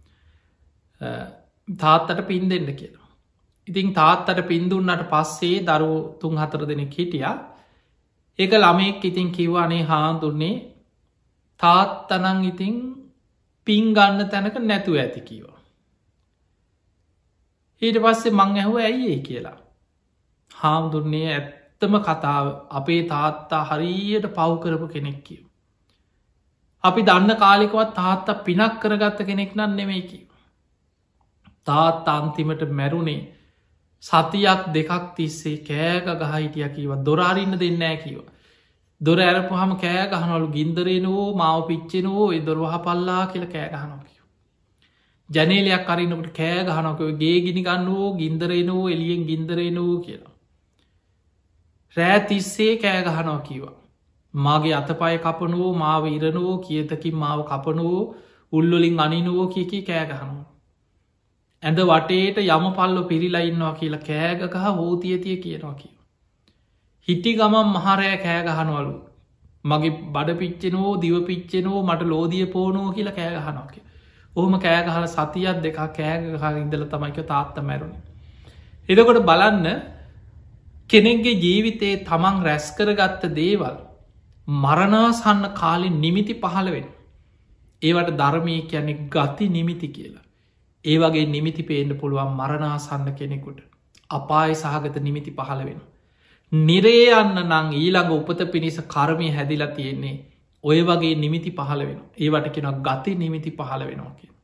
තාත්තට පින් දෙන්න කියලා. ඉතින් තාත්තට පින්දුන්නට පස්සේ දරුව 3-4 දෙනෙක් හිටිය ඒක ළමෙක් ඉතින් කිව්වානේ හාමුදුරනේ තාත්තනං ඉතින් පින් ගන්න තැනක නැතුව ඇති කීවා. ඊට පස්සේ මං ඇහුව ඇයි කියලා. හාමුදුරනේ ඇත්තම කතාව අපේ තාත්තා හරියට පව් කරපු කෙනෙක් කියව. අපි දන්න කාලිකවත් තාත්තා පිනක් කරගත්ත කෙනෙක් නම් නෙමෙයි කිව. තාත් අන්තිමට මැරුණේ සතියක් දෙකක් තිස්සේ කෑග ගහහිටිය කිව දොරාරින්න දෙන්නෑ කිව. දොර ඇරපු හම කෑ ගහනවලු ගින්දරේනෝ මාව පිච්චෙනෝ දොරවහ පල්ලා කියල කෑ ගහනෝ කිය. ජනේලයක් අරිනකට කෑ ගහනොකව ගේ ගිනි ගන්නෝ ගින්දරේනෝ එලියෙන් ගින්දරේනෝ කියලා. රෑ තිස්සේ කෑ ගහනෝ කිවා. මගේ අතපය කපනුවෝ මාව ඉරනුවෝ කියතකින් මාව කපනුවෝ උල්ලොලින් අනිනුවෝ කියකි කෑ ගහනවා. ඇඳ වටේට යම පල්ලො පිරිලා ඉන්නවා කියලා කෑගකහ හෝතියතිය කියනවා කිය. හිටි ගමන් මහරෑ කෑගහනවලු මගේ බඩ පිච්චෙනෝ දිව පිච්චෙනෝ මට ලෝදිය පෝනෝ කියලා කෑගහනෝක. ඔහොම කෑගහල සතියත් දෙක කෑගහ ඉදල තමයික තාත්ත මැරුණ. එදකොට බලන්න කෙනෙක්ගේ ජීවිතයේ තමන් රැස්කරගත්ත දේවල් මරණාසන්න කාලෙන් නිමිති පහළවෙන. ඒවට ධර්මය කියන්නේ ගති නිමිති කියලා. ඒ වගේ නිමිති පේන්න පුළුවන් මරණාසන්න කෙනෙකුට. අපාය සහගත නිමිති පහළ වෙන. නිරේ යන්න නං ඊළඟ උපත පිණිස කර්මය හැදිලා තියෙන්නේ ඔය වගේ නිමිති පහළ වෙන. ඒවට කෙනක් ගති නිමිති පහළ වෙනවා කිය.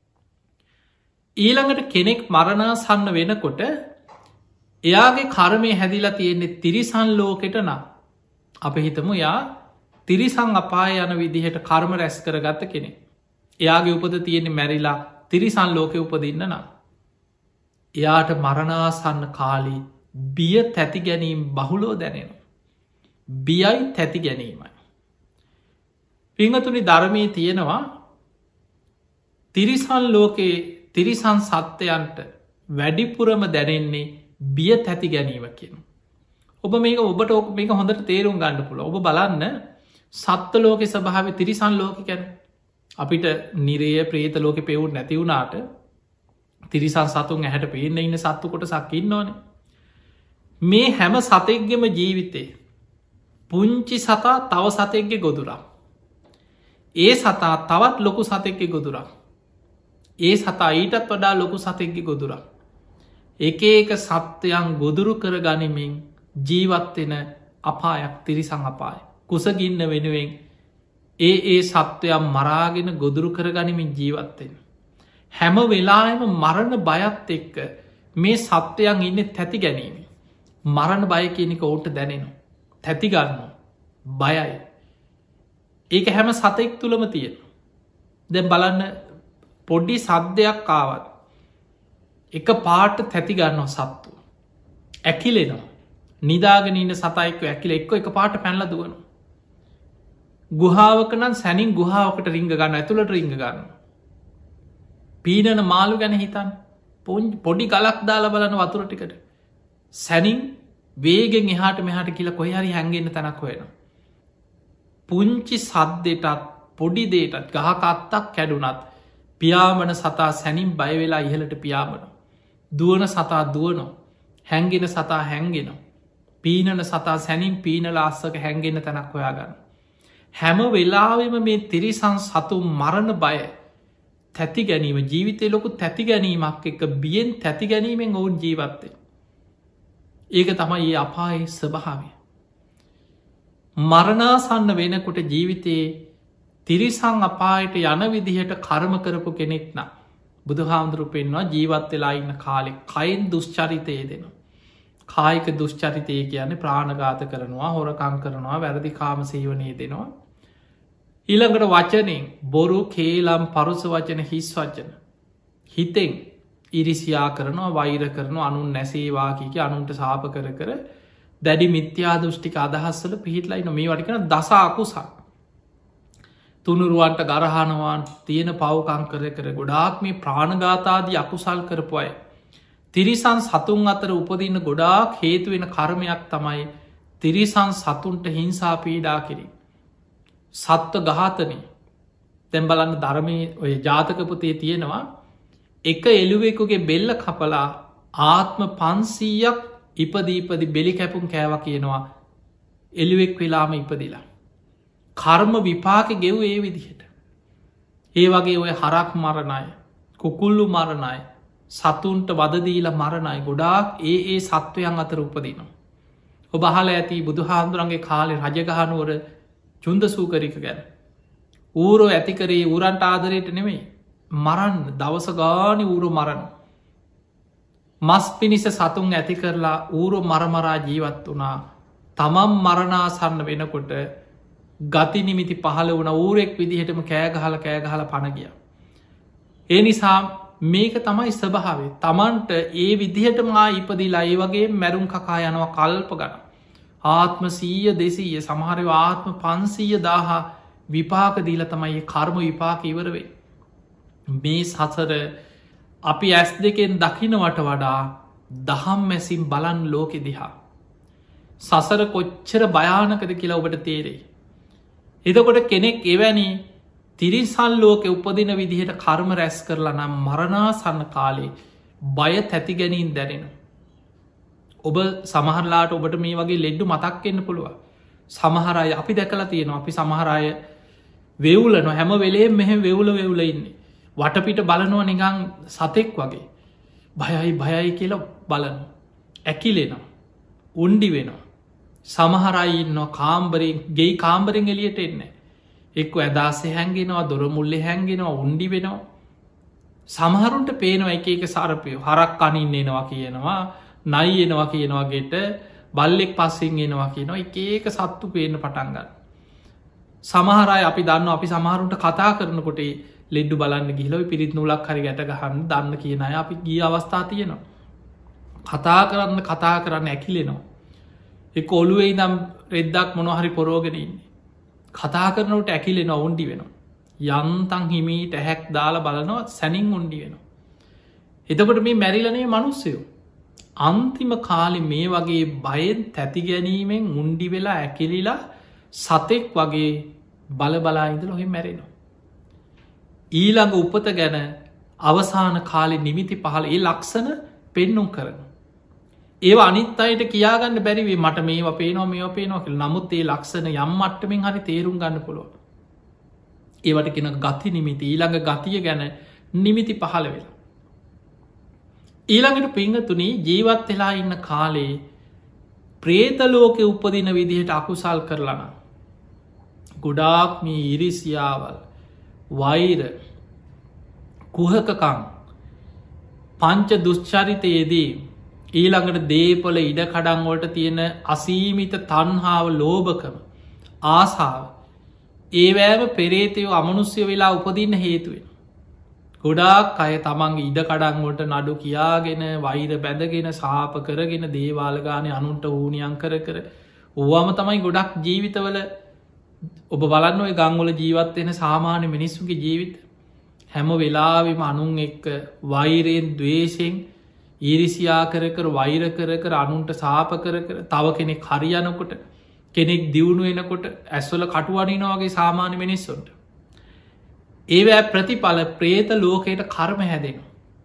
ඊළඟට කෙනෙක් මරණාසන්න වෙනකොට එයාගේ කර්මය හැදිලා තියෙන්නේ තිරිසන් ලෝකෙට නම් අප හිතමු යා තිරිසං අපාය යන විදිහට කර්ම රැස් කර ගත්ත කෙනෙ. එයාගේ උපද තියෙන්නේ මැරිලා තිරිසන් ලෝකෙ උපදින්න නම්. එයාට මරණාසන්න කාලී බිය තැති ගැනීම් බහුලෝ දැනෙන. බියයි තැති ගැනීමයි. පිංහතුනි ධර්මී තියෙනවා තිරිසන් ලෝකයේ තිරිසන් සත්‍යයන්ට වැඩිපුරම දැනෙන්නේ බිය තැති ගැනීම කියන. ඔබ මේක ඔබට ඕක මේක හොඳට තේරුම් ගන්න පුළ ඔබ බලන්න සත්ත ලෝක සභාව තිරිසන් ලෝක කැන අපිට නිරේ ප්‍රේත ලෝක පෙවුන් නැතිවුණාට තිරිසන් සතුන් ඇහැට පේන්න ඉන්න සත්තු කොට සක්කින්න ඕන. මේ හැම සතෙක්ගෙම ජීවිතේ පුංචි සතා තව සතෙක්ගෙ ගොදුරා. ඒ සතා තවත් ලොකු සතෙක්ගෙ ගොදුරා. ඒ සතා ඊටත් වඩා ලොකු සතෙක්ගෙ ගොදුරා. එක ඒක සත්වයන් ගොදුරු කර ගනිමින් ජීවත්වෙන අපායක් තිරිසං අපාය. කුසගින්න වෙනුවෙන් ඒ සත්වයන් මරාගෙන ගොදුරු කර ගනිමින් ජීවත්වෙන. හැම වෙලාම මරණ බයත් එක්ක මේ සත්වයන් ඉන්න තැති ගැනීම. මරණ බය කියනික ඔවුන්ට දැනෙනවා. තැතිගන්න බයයි. ඒක හැම සතෙක් තුළම තියෙන. දැ බලන්න පොඩ්ඩි සද්ධයක් කාවත් එක පාට තැතිගන්නවා සත්තු. ඇකිලෙනවා. නිදාගෙන ඉන්න සතයික ඇකිල එක්ක එක පාට පැනල දුවන. ගුහාාවකනම් සැනින් ගුහාාවකට රිංග ගන්න ඇතුළට රිංග ගන්න. පීනන මාළු ගැන හිතන් පොඩි ගලක් දාල බලන වතුර ටිකට. සැනින් වේගෙන් එහාට මෙහට කියලා කොහරි හැන්ගෙන්න්න තැනක් හොයෙන. පුංචි සද්දෙටත් පොඩි දේටත් ගහකත්තක් කැඩුනත් පියාමන සතා සැනින් බයවෙලා ඉහලට පියාමන. දුවන සතා දුවනො හැන්ගෙන සතා හැන්ගෙන. පීනන සතා සැනින් පීනල අස්සක හැන්ගෙන්න්න තැනක් හොයාගන්න. හැම වෙලාවෙම මේ තිරිසන් සතු මරණ බය තැති ගැනීම ජීවිතය ලොකු තැති ගැනීමක් එක බියෙන් තැති ගැනීමෙන් ඔවුන් ජීවත්තේ. ඒක තමයි ඒ අපායේ ස්වභාවය. මරණාසන්න වෙනකොට ජීවිතයේ තිරිසං අපායට යන විදිහට කර්ම කරපු කෙනෙක් නම් බුදු හාමුදුරු පෙන්වා ජීවත් වෙලා ඉන්න කාලෙ කයින් දුෂ්චරිතය දෙනවා. කායික දුෂ්චරිතය කියන්නේ ප්‍රාණඝාත කරනවා හොරකං කරනවා වැරදි කාම සේවනය දෙනවා. ඊළඟට වචනෙන් බොරු කේලම් පරුස වචන හිස් වචන හිතෙන් ඉරිසියා කරනවා වෛර කරන අනුන් නැසේවාකික අනුන්ට සාප කර දැඩි මිත්‍යා දෘෂ්ටික අදහස්සල පිහිටලයි නො මේ වටිකන දසාකුසා තුනුරුවන්ට ගරහනවාන් තියෙන පවකං කර ගොඩාක් මේ ප්‍රාණඝාතාදී අකුසල් කරපු අය. තිරිසන් සතුන් අතර උපදින්න ගොඩාක් හේතුවෙන කර්මයක් තමයි තිරිසන් සතුන්ට හිංසා පීඩා කිරි. සත්ව ගාතනය තැම් බලන්න ධර්මය ඔය ජාතකපතේ තියෙනවා එක එළුවෙකුගේ බෙල්ල කපලා ආත්ම 500ක් ඉපදීපදි බෙලි කැපුම් කෑව කියනවා එළුවෙක් වෙලාම ඉපදිලා. කර්ම විපාක ගෙව් ඒ විදිහට. ඒ වගේ ඔය හරක් මරණයි කුකුල්ලු මරණයි සතුන්ට වදදීල මරණයි ගොඩාක් ඒ සත්වයන් අතර උපදිනවා. ඔබ හල ඇති බුදු හාන්දුරන්ගේ කාලෙ රජගහනුවර චුන්ද සූකරික ගැන. ඌරෝ ඇතිකරේ ඌරන්ට ආදරයට නෙමෙයි මරන්න දවස ගානි ඌරු මරණ. මස් පිණිස සතුන් ඇති කරලා ඌරු මරමරා ජීවත් වනා තමම් මරණාසන්න වෙනකොට ගති නිමිති පහල වන ඌරෙක් විදිහටම කෑගහල කෑගහල පණගිය. ඒ නිසා මේක තමයි ස්වභාවේ තමන්ට ඒ විදිහටමා ඉපදිලා ඒ වගේ මැරුම් කකා යනවා කල්ප ගන. ආත්ම 100 සමහරව ආත්ම 500,000 විපාක දීල තමයි කර්ම විපාක ඉවරවේ. මේ සසර අපි ඇස් දෙකෙන් දකිනවට වඩා දහම් මැසින් බලන් ලෝකෙ දිහා. සසර කොච්චර භයානකද කියලා ඔබට තේරෙයි. එතකොට කෙනෙක් එවැනි තිරිසල් ලෝක උපදින විදිහට කර්ම රැස් කරලා නම් මරණාසන්න කාලේ බය තැති ගැනීන් දැනෙන. ඔබ සමහරලාට ඔබට මේ වගේ ලෙඩ්ඩු මතක්කෙන්න්න පුළුව. සමහරය අපි දැකලා තියෙනවා අපි සමහරය වෙවුලන හැම වෙලේ මෙහ වෙවුල වෙවුල ඉන්නේ. වටපිට බලනවා නිගං සතෙක් වගේ. භයයි භයයි කියලා බලනු. ඇකිලෙනවා උන්ඩි වෙනවා සමහරයින්න කාම්බරෙන් ගෙයි කාම්බරෙන් එලියට එන්න එක්ක ඇදාසේ හැන්ගෙනවා දොර මුල්ලෙ හැන්ගෙනවා උන්ඩි වෙනවා සමහරුන්ට පේනවා එක සරපය හරක් කනින්න එනවා කියනවා නයි එනවා කියනවාගේට බල්ලෙක් පස්සෙන් එනවා කියනවා එක සත්තු පේන පටන්ගන්න සමහරයි අපි දන්න අපි සමහරුන්ට කතා කරනකොට ලෙඩ්ඩු බලන්න ගිලොයි පිරිත් නුලක් හරි ගැට ගහන්න දන්න කියන අය අපි ගිය අවස්ථා තියෙනවා කතා කරන්න ඇකිලෙනවා එක ඔළුවේ නම් රෙද්දක් මොනොහරි පොරෝගෙනඉන්නේ කතා කරනට ඇකිලෙන ඔවුන්ඩි වෙනවා යන්තන් හිමීට ඇහැක් දාලා බලනවා සැනින් උන්ඩි වෙනවා එතකොට මේ මැරිලනේ මනුස්සයෝ අන්තිම කාලෙ මේ වගේ බයෙන් තැති ගැනීමෙන් මුන්ඩි වෙලා ඇකිලිලා සතෙක් වගේ බලබලාඉඳල හොහි මැරෙනවා ඊළඟ උපත ගැන අවසාන කාලෙ නිමිති පහල ඒ ලක්ෂණ පෙන්නුම් කරන ඒ අනිත් අයට කියාගන්න බැරිවේ මට මේ පේනවා මේ පේනවා කියල නමුත් ඒ ලක්ෂණ යම් මට්ටමින් හරි තේරුම් ගන්න පුළුව ඒවට කෙන ගති නිමිති ඊළඟ ගතිය ගැන නිමිති පහළ වෙලා ඊළඟට පිංහතුනී ජීවත් වෙලා ඉන්න කාලේ ප්‍රේතලෝක උපදින විදිහට අකුසල් කරලන ගොඩාක් මේ ඉරිසියාවල් වෛර කුහකකං පංච දුෂ්චරිතයේදී ඊළඟට දේපොල ඉඩ කඩංවලට තියෙන අසීමිත තන්හාාව ලෝභකම ආසාාව ඒවෑම පෙරේතයෝ අමනුස්්‍ය වෙලා උපදින්න හේතුවෙන ගොඩාක් අය තමන්ගේ ඉඩ කඩංවලට නඩු කියාගෙන වෛර බැඳගෙන සාප කරගෙන දේවාලගානය අනුන්ට ඌනියන් කර ඕවාම තමයි ගොඩක් ජීවිතවල ඔබ බලන්න ඔය ගංගොල ජීවත්වෙන සාමාන්‍ය මිනිස්සුගේ ජීවිත හැම වෙලාවිම අනුන් එක්ක වෛරයෙන් දවේශයෙන් ඊරිසියා කර වෛර කර අනුන්ට සාප කර තව කෙනෙක් හරියනකොට කෙනෙක් දියුණු එනකොට ඇස්වල කටුවනිනවාගේ සාමාන්‍ය මිනිස්සුන්ට ඒවෑ ප්‍රතිඵල ප්‍රේත ලෝකයට කර්ම හැදෙනවා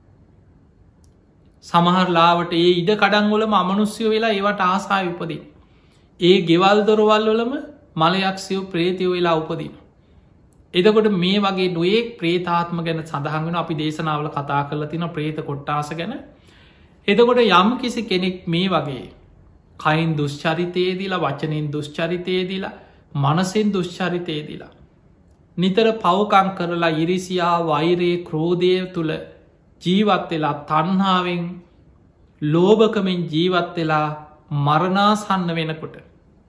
සමහරලාවට ඒ ඉඩ කඩංගොලම අමනුස්්‍යයෝ වෙලා ඒවට ආසා උපදී ඒ ගෙවල් දොරවල් වලම මලයක්ෂයෝ ප්‍රේතියෝ වෙලා උපදින එදකොට මේ වගේ නොයෙක් ප්‍රේතාත්ම ගැන සඳහන්ගෙන අපි දේශනාවල කතා කරලා තින ප්‍රේත කොට්ටාස ගැන එතකොට යම් කිසි කෙනෙක් මේ වගේ කයින් දුෂ්චරිතයේදිලා වචනින් දුෂ්චරිතයේදිලා මනසින් දුෂ්චරිතයේදිලා නිතර පවකං කරලා ඉරිසියා වෛරයේ ක්‍රෝධය තුළ ජීවත්වෙලා තන්හාාවෙන් ලෝභකමින් ජීවත්වෙලා මරණාසන්න වෙනකොට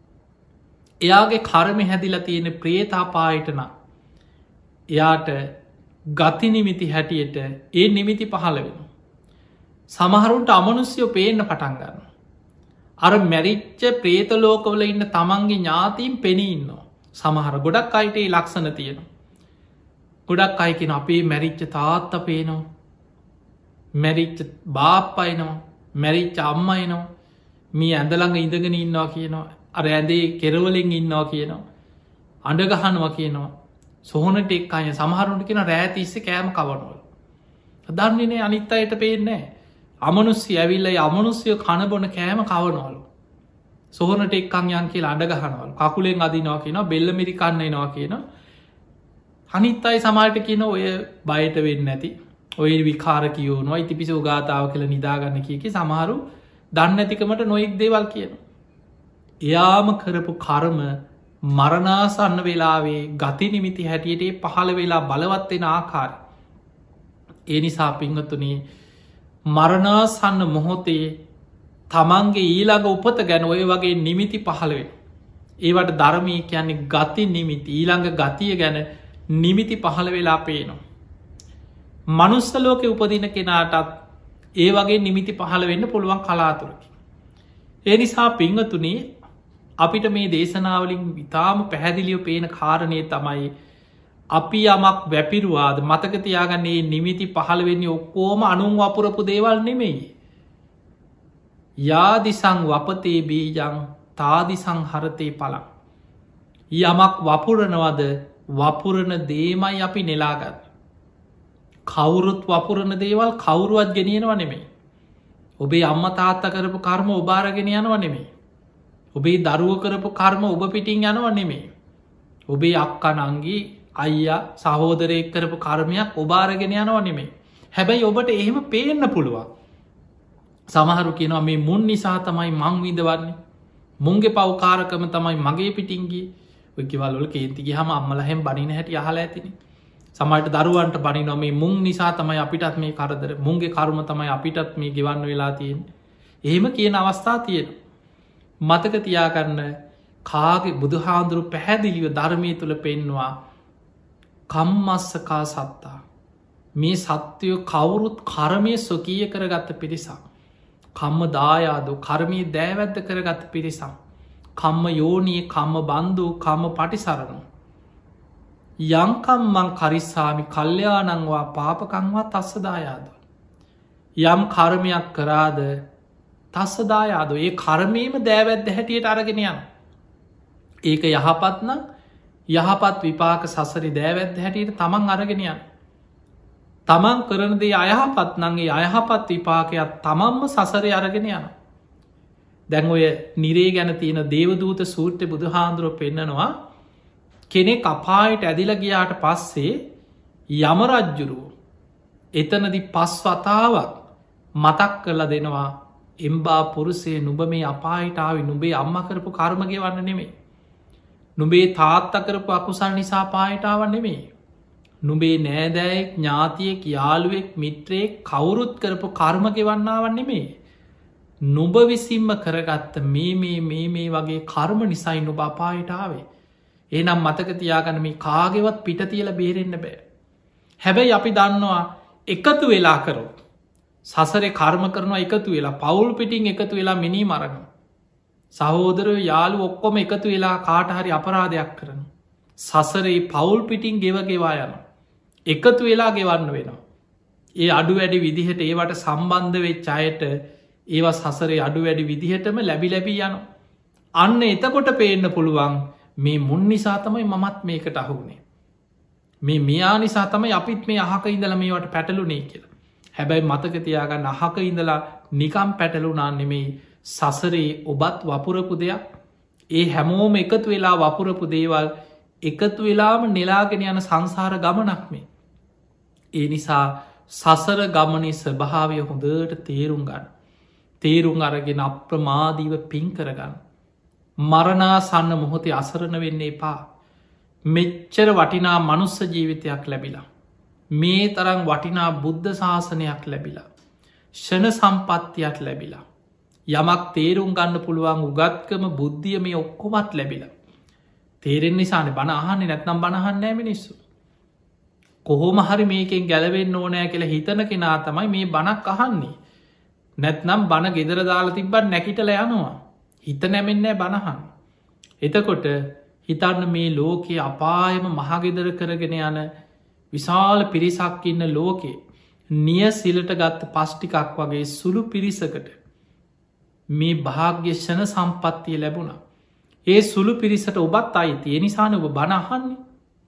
එයාගේ කර්ම හැදිලා තියෙන ප්‍රේතාපායටන එයාට ගති නිමිති හැටියට ඒ නිමිති පහළ වෙන සමහරුන්ට අමනුස්්‍යයෝ පේන්න පටන් ගන්න අර මැරිච්ච ප්‍රේතලෝකවල ඉන්න තමන්ගේ ඥාතීන් පෙනීන්නවා සමහර ගොඩක් අයිට ලක්ෂණ තියෙන ගොඩක් අයකෙන අපේ මැරිච්ච තාත්ත පේනවා මැරිච්ච බාප්පයිනවා මැරිච්ච අම්මයිනවා මේ ඇඳළඟ ඉඳගෙන ඉන්නවා කියනවා අර ඇදේ කෙරවලින් ඉන්නවා කියනවා අඩගහනවා කියනවා සොහනට එක් අය සමහරුන්ට කියෙන රෑතිස්ස කෑම කවනවල දන්නේනේ අනිත් අයට පේනෑ අමනුස්්‍ය ඇවිල්ල අමනුස්්‍යය කණබොන කෑම කවනවලු සොහනට එක්කං යන් කියලා අඩගහනවල් කකුලෙන් අදිනවා කියන බෙල්ලමිරි කන්න එනවා කියන අනිත් අයි සමාට කියන ඔය බයට වෙන්න ඇති ඔය විකාර කියවනවා ඉතිපිසි ගාතාව කළ නිදාගන්න කියකි සමහරු දන්න ඇතිකමට නොයෙක් දේවල් කියන එයාම කරපු කර්ම මරණාසන්න වෙලාවේ ගති නිමිති හැටියට පහළ වෙලා බලවත්වෙන ආකාර ඒ නිසා පිංහතුනේ මරණාසන්න මොහොතේ තමන්ගේ ඊළඟ උපත ගැන ඔය වගේ නිමිති පහළවෙන ඒවට ධර්මී කියන්නේ ගති නිමිති ඊළඟ ගතිය ගැන නිමිති පහළ වෙලා පේනවා මනුස්සලෝක උපදින කෙනාටත් ඒ වගේ නිමිති පහළ වෙන්න පුළුවන් කලාතුරකි ඒ නිසා පිංහතුනේ අපිට මේ දේශනාවලින් ඉතාම පැහැදිලියෝ පේන කාරණය තමයි අපි යමක් වැපිරුවාද මතකතියාගන්නේ නිමිති පහළ වෙන්නේ ඔක්කෝම අනුන් වපුරපු දේවල් නෙමෙයි යාදිසං වපතේ බීජං තාදිසං හරතේ පලක් යමක් වපුරනවද වපුරණ දේමයි අපි නෙලාගන්න කවුරුත් වපුරණ දේවල් කවුරුවත් ගෙනියනව නෙමේ ඔබේ අම්ම තාත්ත කරපු කර්ම ඔබාරගෙන යනව නෙමේ ඔබේ දරුව කරපු කර්ම ඔබ පිටින් යනව නෙමේ ඔබේ අක්කනංගි අයියා සහෝදරයෙක් කරපු කර්මයක් ඔබාරගෙන යනව නෙමේ හැබැයි ඔබට එහෙම පේන්න පුළුවන් සමහරු කියනවා මේ මුන් නිසා තමයි මං විඳවන්නේ. මුන්ගේ පවකාරකම තමයි මගේ පිටිංගි ඔයකිවල්ල කේන්තිගේ හම අම්මලහෙම බනින හැටි අහලා ඇතින. සමයිට දරුවන්ට බනිනො මේ මුන් නිසා තමයි අපිටත් මේ කරදර මුන්ගේ කරුම තමයි අපිටත් මේ ගෙවන්න වෙලා තියෙන්. එහෙම කියන අවස්ථා තියෙන. මතක තියාගන්න කාගේ බුදුහාන්දුරු පැහැදිලිව ධර්මය තුළ පෙන්වා කම්මස්සකා සත්තා. මේ සත්‍යයෝ කවුරුත් කරමය ස්වකීය කරගත්ත පිරිසක්. කම්ම දායාදු කර්මී දෑවැද්ද කරගත්ත පිරිසක්. කම්ම යෝනී කම්ම බන්ධූ කම්ම පටිසරණු. යංකම්මං කරිස්සාමි කල්්‍යයානංවා පාපකංවා තස්සදායාද. යම් කර්මයක් කරාද තස්සදායාද ඒ කර්මීම දෑවැද්ද හැටියට අරගෙන යන. ඒක යහපත්න යහපත් විපාක සසරි දෑවැද්ද හැටියට තමන් අරගෙනයන්. තමන් කරනදේ අයහපත් නගේ අයහපත් විපාකයක් තමන්ම සසරය අරගෙන යන. දැන් ඔය නිරේ ගැන තියෙන දේවදූත සූට්‍ර බුදුහාන්දුරුව පෙන්නනවා කෙනෙක් අපායට ඇදිල ගියාට පස්සේ යමරජ්ජුරුව එතනදි පස් වතාවක් මතක් කරලා දෙනවා එම්බා පුරුසේ නුබ මේ අපායිටාව නුබේ අම්ම කරපු කර්මගේ වන්න නෙමේ. නුබේ තාත්තකරපු අකුසල් නිසා පායිටාව නෙමේ. නුබේ නෑදෑයෙක් ඥාතියෙක් යාළුවෙක් මිත්‍රයෙක් කවුරුත් කරපු කර්මගෙ වන්නාවන් නෙමේ. නුබ විසින්ම කරගත්ත මේ වගේ කර්ම නිසයි නුබ අපායිටාවේ. ඒනම් මතක තියාගන්න මේ කාගෙවත් පිට තියල බේරෙන්න්න බෑ. හැබැයි අපි දන්නවා එකතු වෙලා කරොත්. සසරේ කර්ම කරනවා එකතු වෙලා පවුල් පිටිං එකතු වෙලා මිනී මරගන. සහෝදර යාලු ඔක්කොම එකතු වෙලා කාටහරි අපරාධයක් කරන. සසරේ පවුල් පිටිං ගෙවගෙවා යන. එකතු වෙලා ගෙවන්න වෙනවා. ඒ අඩු වැඩි විදිහට ඒවට සම්බන්ධ වෙච්ච අයට ඒවා සසරේ අඩු වැඩි විදිහටම ලැබි ලැබී යන. අන්න එතකොට පේන්න පුළුවන් මේ මුන් නිසා තමයි මමත් මේකට අහුුණේ. මේ මෙයා නිසා තමයි අපිත් මේ අහක ඉඳල මේවට පැටලුනේ කියලා. හැබැයි මතක තියාගන්න අහක ඉඳලා නිකම් පැටලුනා නෙමෙයි සසරේ ඔබත් වපුරපු දෙයක්. ඒ හැමෝම එකතු වෙලා වපුරපු දේවල් එකතු වෙලාම නෙලාගෙන යන සංසාර ගමනක් මේ. ඒ නිසා සසර ගමනේ ස්වභාවය හොඳට තේරුම් ගන්න. තේරුම් අරගෙන අප්‍රමාදීව පින් කරගන්න. මරණාසන්න මොහොතේ අසරණ වෙන්න එපා. මෙච්චර වටිනා මනුස්ස ජීවිතයක් ලැබිලා. මේ තරම් වටිනා බුද්ධ ශාසනයක් ලැබිලා. ෂණ සම්පත්තියක් ලැබිලා. යමක් තේරුම් ගන්න පුළුවන් උගත්කම බුද්ධිය මේ ඔක්කොමත් ලැබිලා. තේරෙන් නිසාන බණහන්නේ නැත්නම් බණහන්නෑ මිනිස්සු. කොහොම හරි මේකෙන් ගැලවෙන්න ඕනෑ කියලා හිතන කෙනා තමයි මේ බණක් අහන්නේ. නැත්නම් බණ ගෙදර දාලා තිබ්බත් නැකිටල යනවා. හිත නැමෙන්නෑ බණහන්. එතකොට හිතන්න මේ ලෝකයේ අපායම මහගෙදර කරගෙන යන විශාල පිරිසක් ඉන්න ලෝකේ නිය සිලට ගත්ත පස්්ටිකක් වගේ සුළු පිරිසකට මේ භාග්‍යෂණ සම්පත්තිය ලැබුණ. ඒ සුළු පිරිසට ඔබත් අයිති එනිසාන ඔබ බණහන්නේ.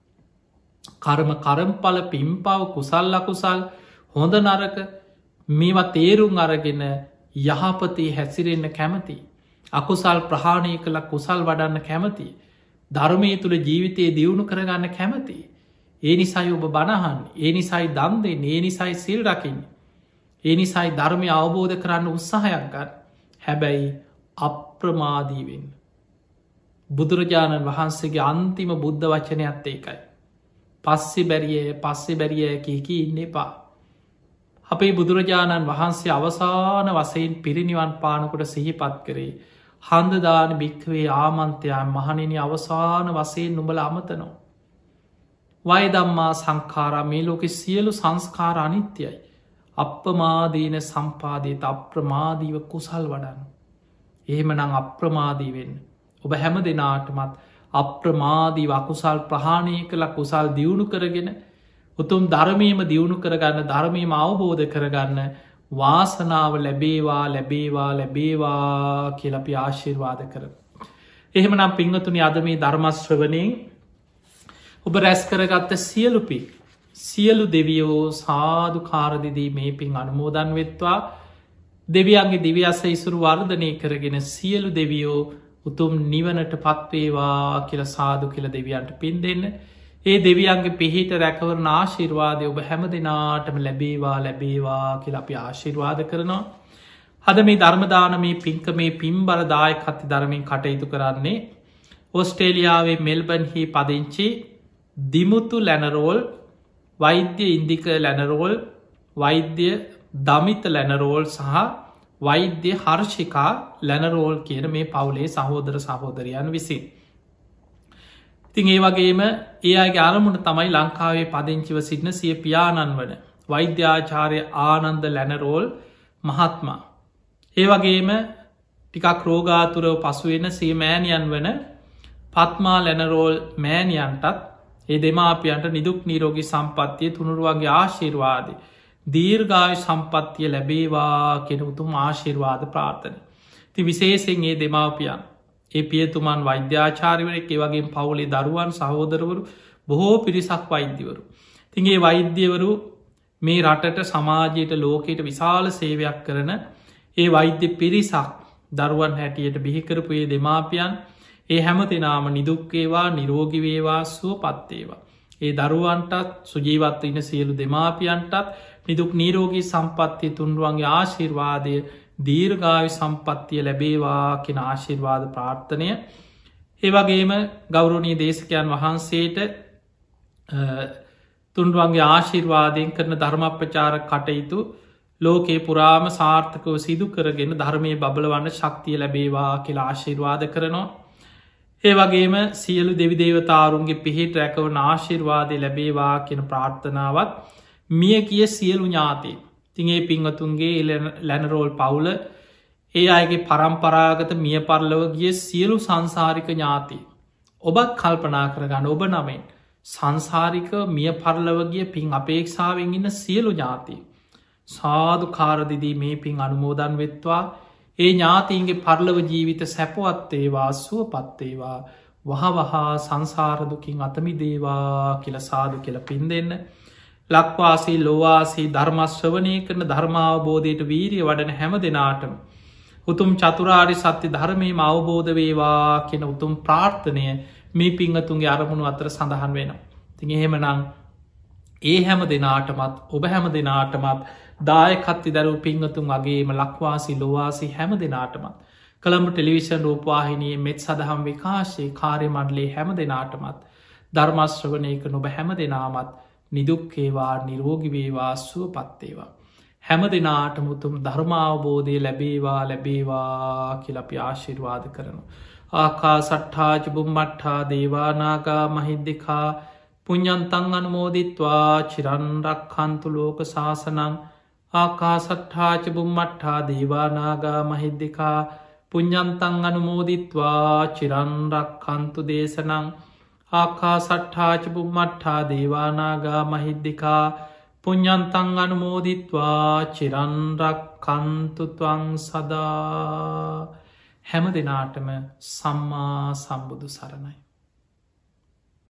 කරම්පල පිම්පාව කුසල් අකුසල් හොඳ නරක මේවා තේරුම් අරගෙන යහපතේ හැසිරෙන්න කැමති. අකුසල් ප්‍රහාණය කළ කුසල් වඩන්න කැමති. ධර්මය තුළ ජීවිතයේ දියුණු කරගන්න කැමති. ඒ නිසයි ඔබ බණහන් ඒ නිසයි දන්දේ ඒ නිසයි සිල් රකින්න. ඒ නිසයි ධර්මය අවබෝධ කරන්න උත්සාහයක් ගන්න. හැබැයි අප්‍රමාදීවෙන්. බුදුරජාණන් වහන්සේගේ අන්තිම බුද්ධ වචනයක්ත් ඒකයි. පස්සෙ බැරිය කියකි ඉන්න එපා. අපේ බුදුරජාණන් වහන්සේ අවසාන වසයෙන් පිරිනිවන් පානකොට සිහිපත් කරේ. හන්දදාන භික්කවේ ආමන්තයා මහනිනි අවසාන වසයෙන් නුඹල අමතනෝ. වයදම්මා සංකාරා මේ ලෝකෙ සියලු සංස්කාර අනිත්‍යයි. අප්‍රමාදීන සම්පාදීත අප්‍රමාදීව කුසල් වඩන්න. එහෙම නං අප්‍රමාදීවෙන්න. ඔබ හැම දෙනාටමත් අප්‍රමාදී වකුසල් ප්‍රහාණය කළ කුසල් දියුණු කරගෙන උතුම් ධර්මීම දියුණු කරගන්න ධර්මීම අවබෝධ කරගන්න වාසනාව ලැබේවා කියලපි ආශිර්වාද කර. එහෙමනම් පිංහතුනි අද මේ ධර්මශ්‍රවනයෙන් ඔබ රැස් කරගත්ත සියලු දෙවියෝ සාධු කාරදිදී මේ පින් අනුමෝදන් වෙත්වා දෙවියන්ගේ දිවියස ඉසුරු වර්ධනය කරගෙන සියලු දෙවියෝ උතුම් නිවනට පත්වේවා කියල සාදු කියල දෙවියන්ට පින් දෙන්න. ඒ දෙවියන්ගේ පිහිට රැකවරන ආශිර්වාදය ඔබ හැම දෙනාටම ලැබේවා කියල අපි ආශිර්වාද කරනවා. අද මේ ධර්මදානමේ පින්කමේ පින්බර දායකත්ව ධර්මයෙන් කටයුතු කරන්නේ ඔස්ට්‍රේලියාවේ මෙල්බන්හි පදිංචි දිමුතු ලැනරෝල්, වෛද්‍ය ඉන්දික ලැනරෝල්, වෛද්‍ය දමිත ලැනරෝල් සහ වෛද්‍ය හර්ෂිකා ලැනරෝල් කියන මේ පවුලේ සහෝදර සහෝදරයන් විසින්. ඉතින් ඒ වගේම ඒ අයගේ අරමුණ තමයි ලංකාවේ පදිංචිව සිටින සිය පියාණන් වන වෛද්‍යාචාර්ය ආනන්ද ලැනරෝල් මහත්මා. ඒ වගේම ටිකක් රෝගාතුරව පසුවෙන සිය මෑණියන් වන පත්මා ලැනරෝල් මෑණියන්ටත් ඒ දෙමාපියන්ට නිදුක් නිරෝගී සම්පත්තිය තුනුරුවන්ගේ ආශිර්වාදය දීර්ඝායු සම්පත්තිය ලැබේවා කෙන උතුම් ආශිර්වාද ප්‍රාර්ථන. ති විශේෂෙන් ඒ දෙමාපියන් ඒ පියතුමන් වෛද්‍යාචාරිවරෙක් ඒ වගේ පවුලේ දරුවන් සහෝදරවරු බොහෝ පිරිසක් වෛද්‍යවරු. තිගේ වෛද්‍යවරු මේ රටට සමාජයට ලෝකයට විශාල සේවයක් කරන ඒ වෛද්‍ය පිරිසක් දරුවන් හැටියට බිහිකරපුයේ දෙමාපියන් ඒ හැම දෙනාම නිදුක්කේවා නිරෝගිවේවා සුව පත්තේවා. ඒ දරුවන්ටත් සුජීවත්ව ඉන සියලු දෙමාපියන්ටත් නිදුක් නීරෝගී සම්පත්තිය තුන්රුවන්ගේ ආශිර්වාදය දීර්ඝායු සම්පත්තිය ලැබේවා කෙන ආශිර්වාද ප්‍රාර්ථනය. ඒ වගේම ගෞරවනී දේශකයන් වහන්සේට තුන්රුවන්ගේ ආශිර්වාදයෙන් කරන ධර්මප්‍රචාර කටයුතු ලෝකේ පුරාම සාර්ථකව සිදු කරගෙන ධර්මය බබලවන්න ශක්තිය ලැබේවා කියලා ආශිර්වාද කරනවා. ඒ වගේම සියලු දෙවිදේවතාරුන්ගේ පිහිට රැකවන ආශිර්වාදය ලැබේවා කියෙන ප්‍රාර්ථනාවත් මිය කිය සියලු ඥාතේ තිගේ පිංහතුන්ගේ ලැනරෝල් පවුල ඒ අයගේ පරම්පරාගත මිය පරලව ගිය සියලු සංසාරික ඥාති. ඔබත් කල්පනා කරගන්න ඔබ නමෙන් සංසාරික මිය පරලවගේ පින් අපේක්ෂාවෙන් ඉන්න සියලු ඥාති. සාධු කාරදිදී මේ පින් අනුමෝදන් වෙත්වා ඒ ඥාතීන්ගේ පරලව ජීවිත සැපවත්තේවා සුව පත්තේවා වහවහා සංසාරදුකින් අතමි දේවා කියල සාධු කියල පින් දෙන්න. ලක්වාසී ලොවාසී ධර්මශ්‍රවනය කරන ධර්මාවබෝධයට වීරිය වඩන හැම දෙනාටම. උතුම් චතුරාරි සත්‍ය ධර්මයම අවබෝධ වේවා කියෙන උතුම් ප්‍රාර්ථනය මේ පිංහතුන්ගේ අරමුණු අතර සඳහන් වෙන. තින් එහෙමනං ඒ හැම දෙනාටමත් ඔබ හැම දෙනාටමත් දායකත්ති දරු පිංහතුන් වගේම ලක්වාසි ලොවාසි හැම දෙනාටමත් කළඹ ටෙලිවිෂන් රූපවාහිනයේ මෙත් සදහම් විකාශයේ කාර්ය මණ්ඩලේ හැම දෙනාටමත් ධර්මශ්‍රවනයක නොබ හැම දෙනාමත් නිදුක්කේවා නිරෝගිවේවා සුව පත්තේවා. හැම දෙනාට මුතුම් ධර්මාවබෝධය ලැබේවා ලැබේවා කියලපි ආශිර්වාද කරනු. ආකා සට්ඨාජ බුම්මට්ඨා දේවානාගා මහිද්දිකා පුඤ්ඤන්තං අනුමෝදිත්වා චිරන්රක් හන්තු ලෝක ශාසනං ආකා සට්ඨාච බුම්මට්ඨා දේවානාගා මහිද්දිකා පුඤ්ඤන්තං අනුමෝදිත්වා චිරන්රක් හන්තු දේශනං ආකා සට්ඨාච බුම්මට්ඨා දේවානාගා මහිද්දිකා පුඤ්ඤන්තං අනුමෝදිත්වා චිරන්රක් කන්තුත්වං සදා. හැම දෙනාටම සම්මා සම්බුදු සරණයි.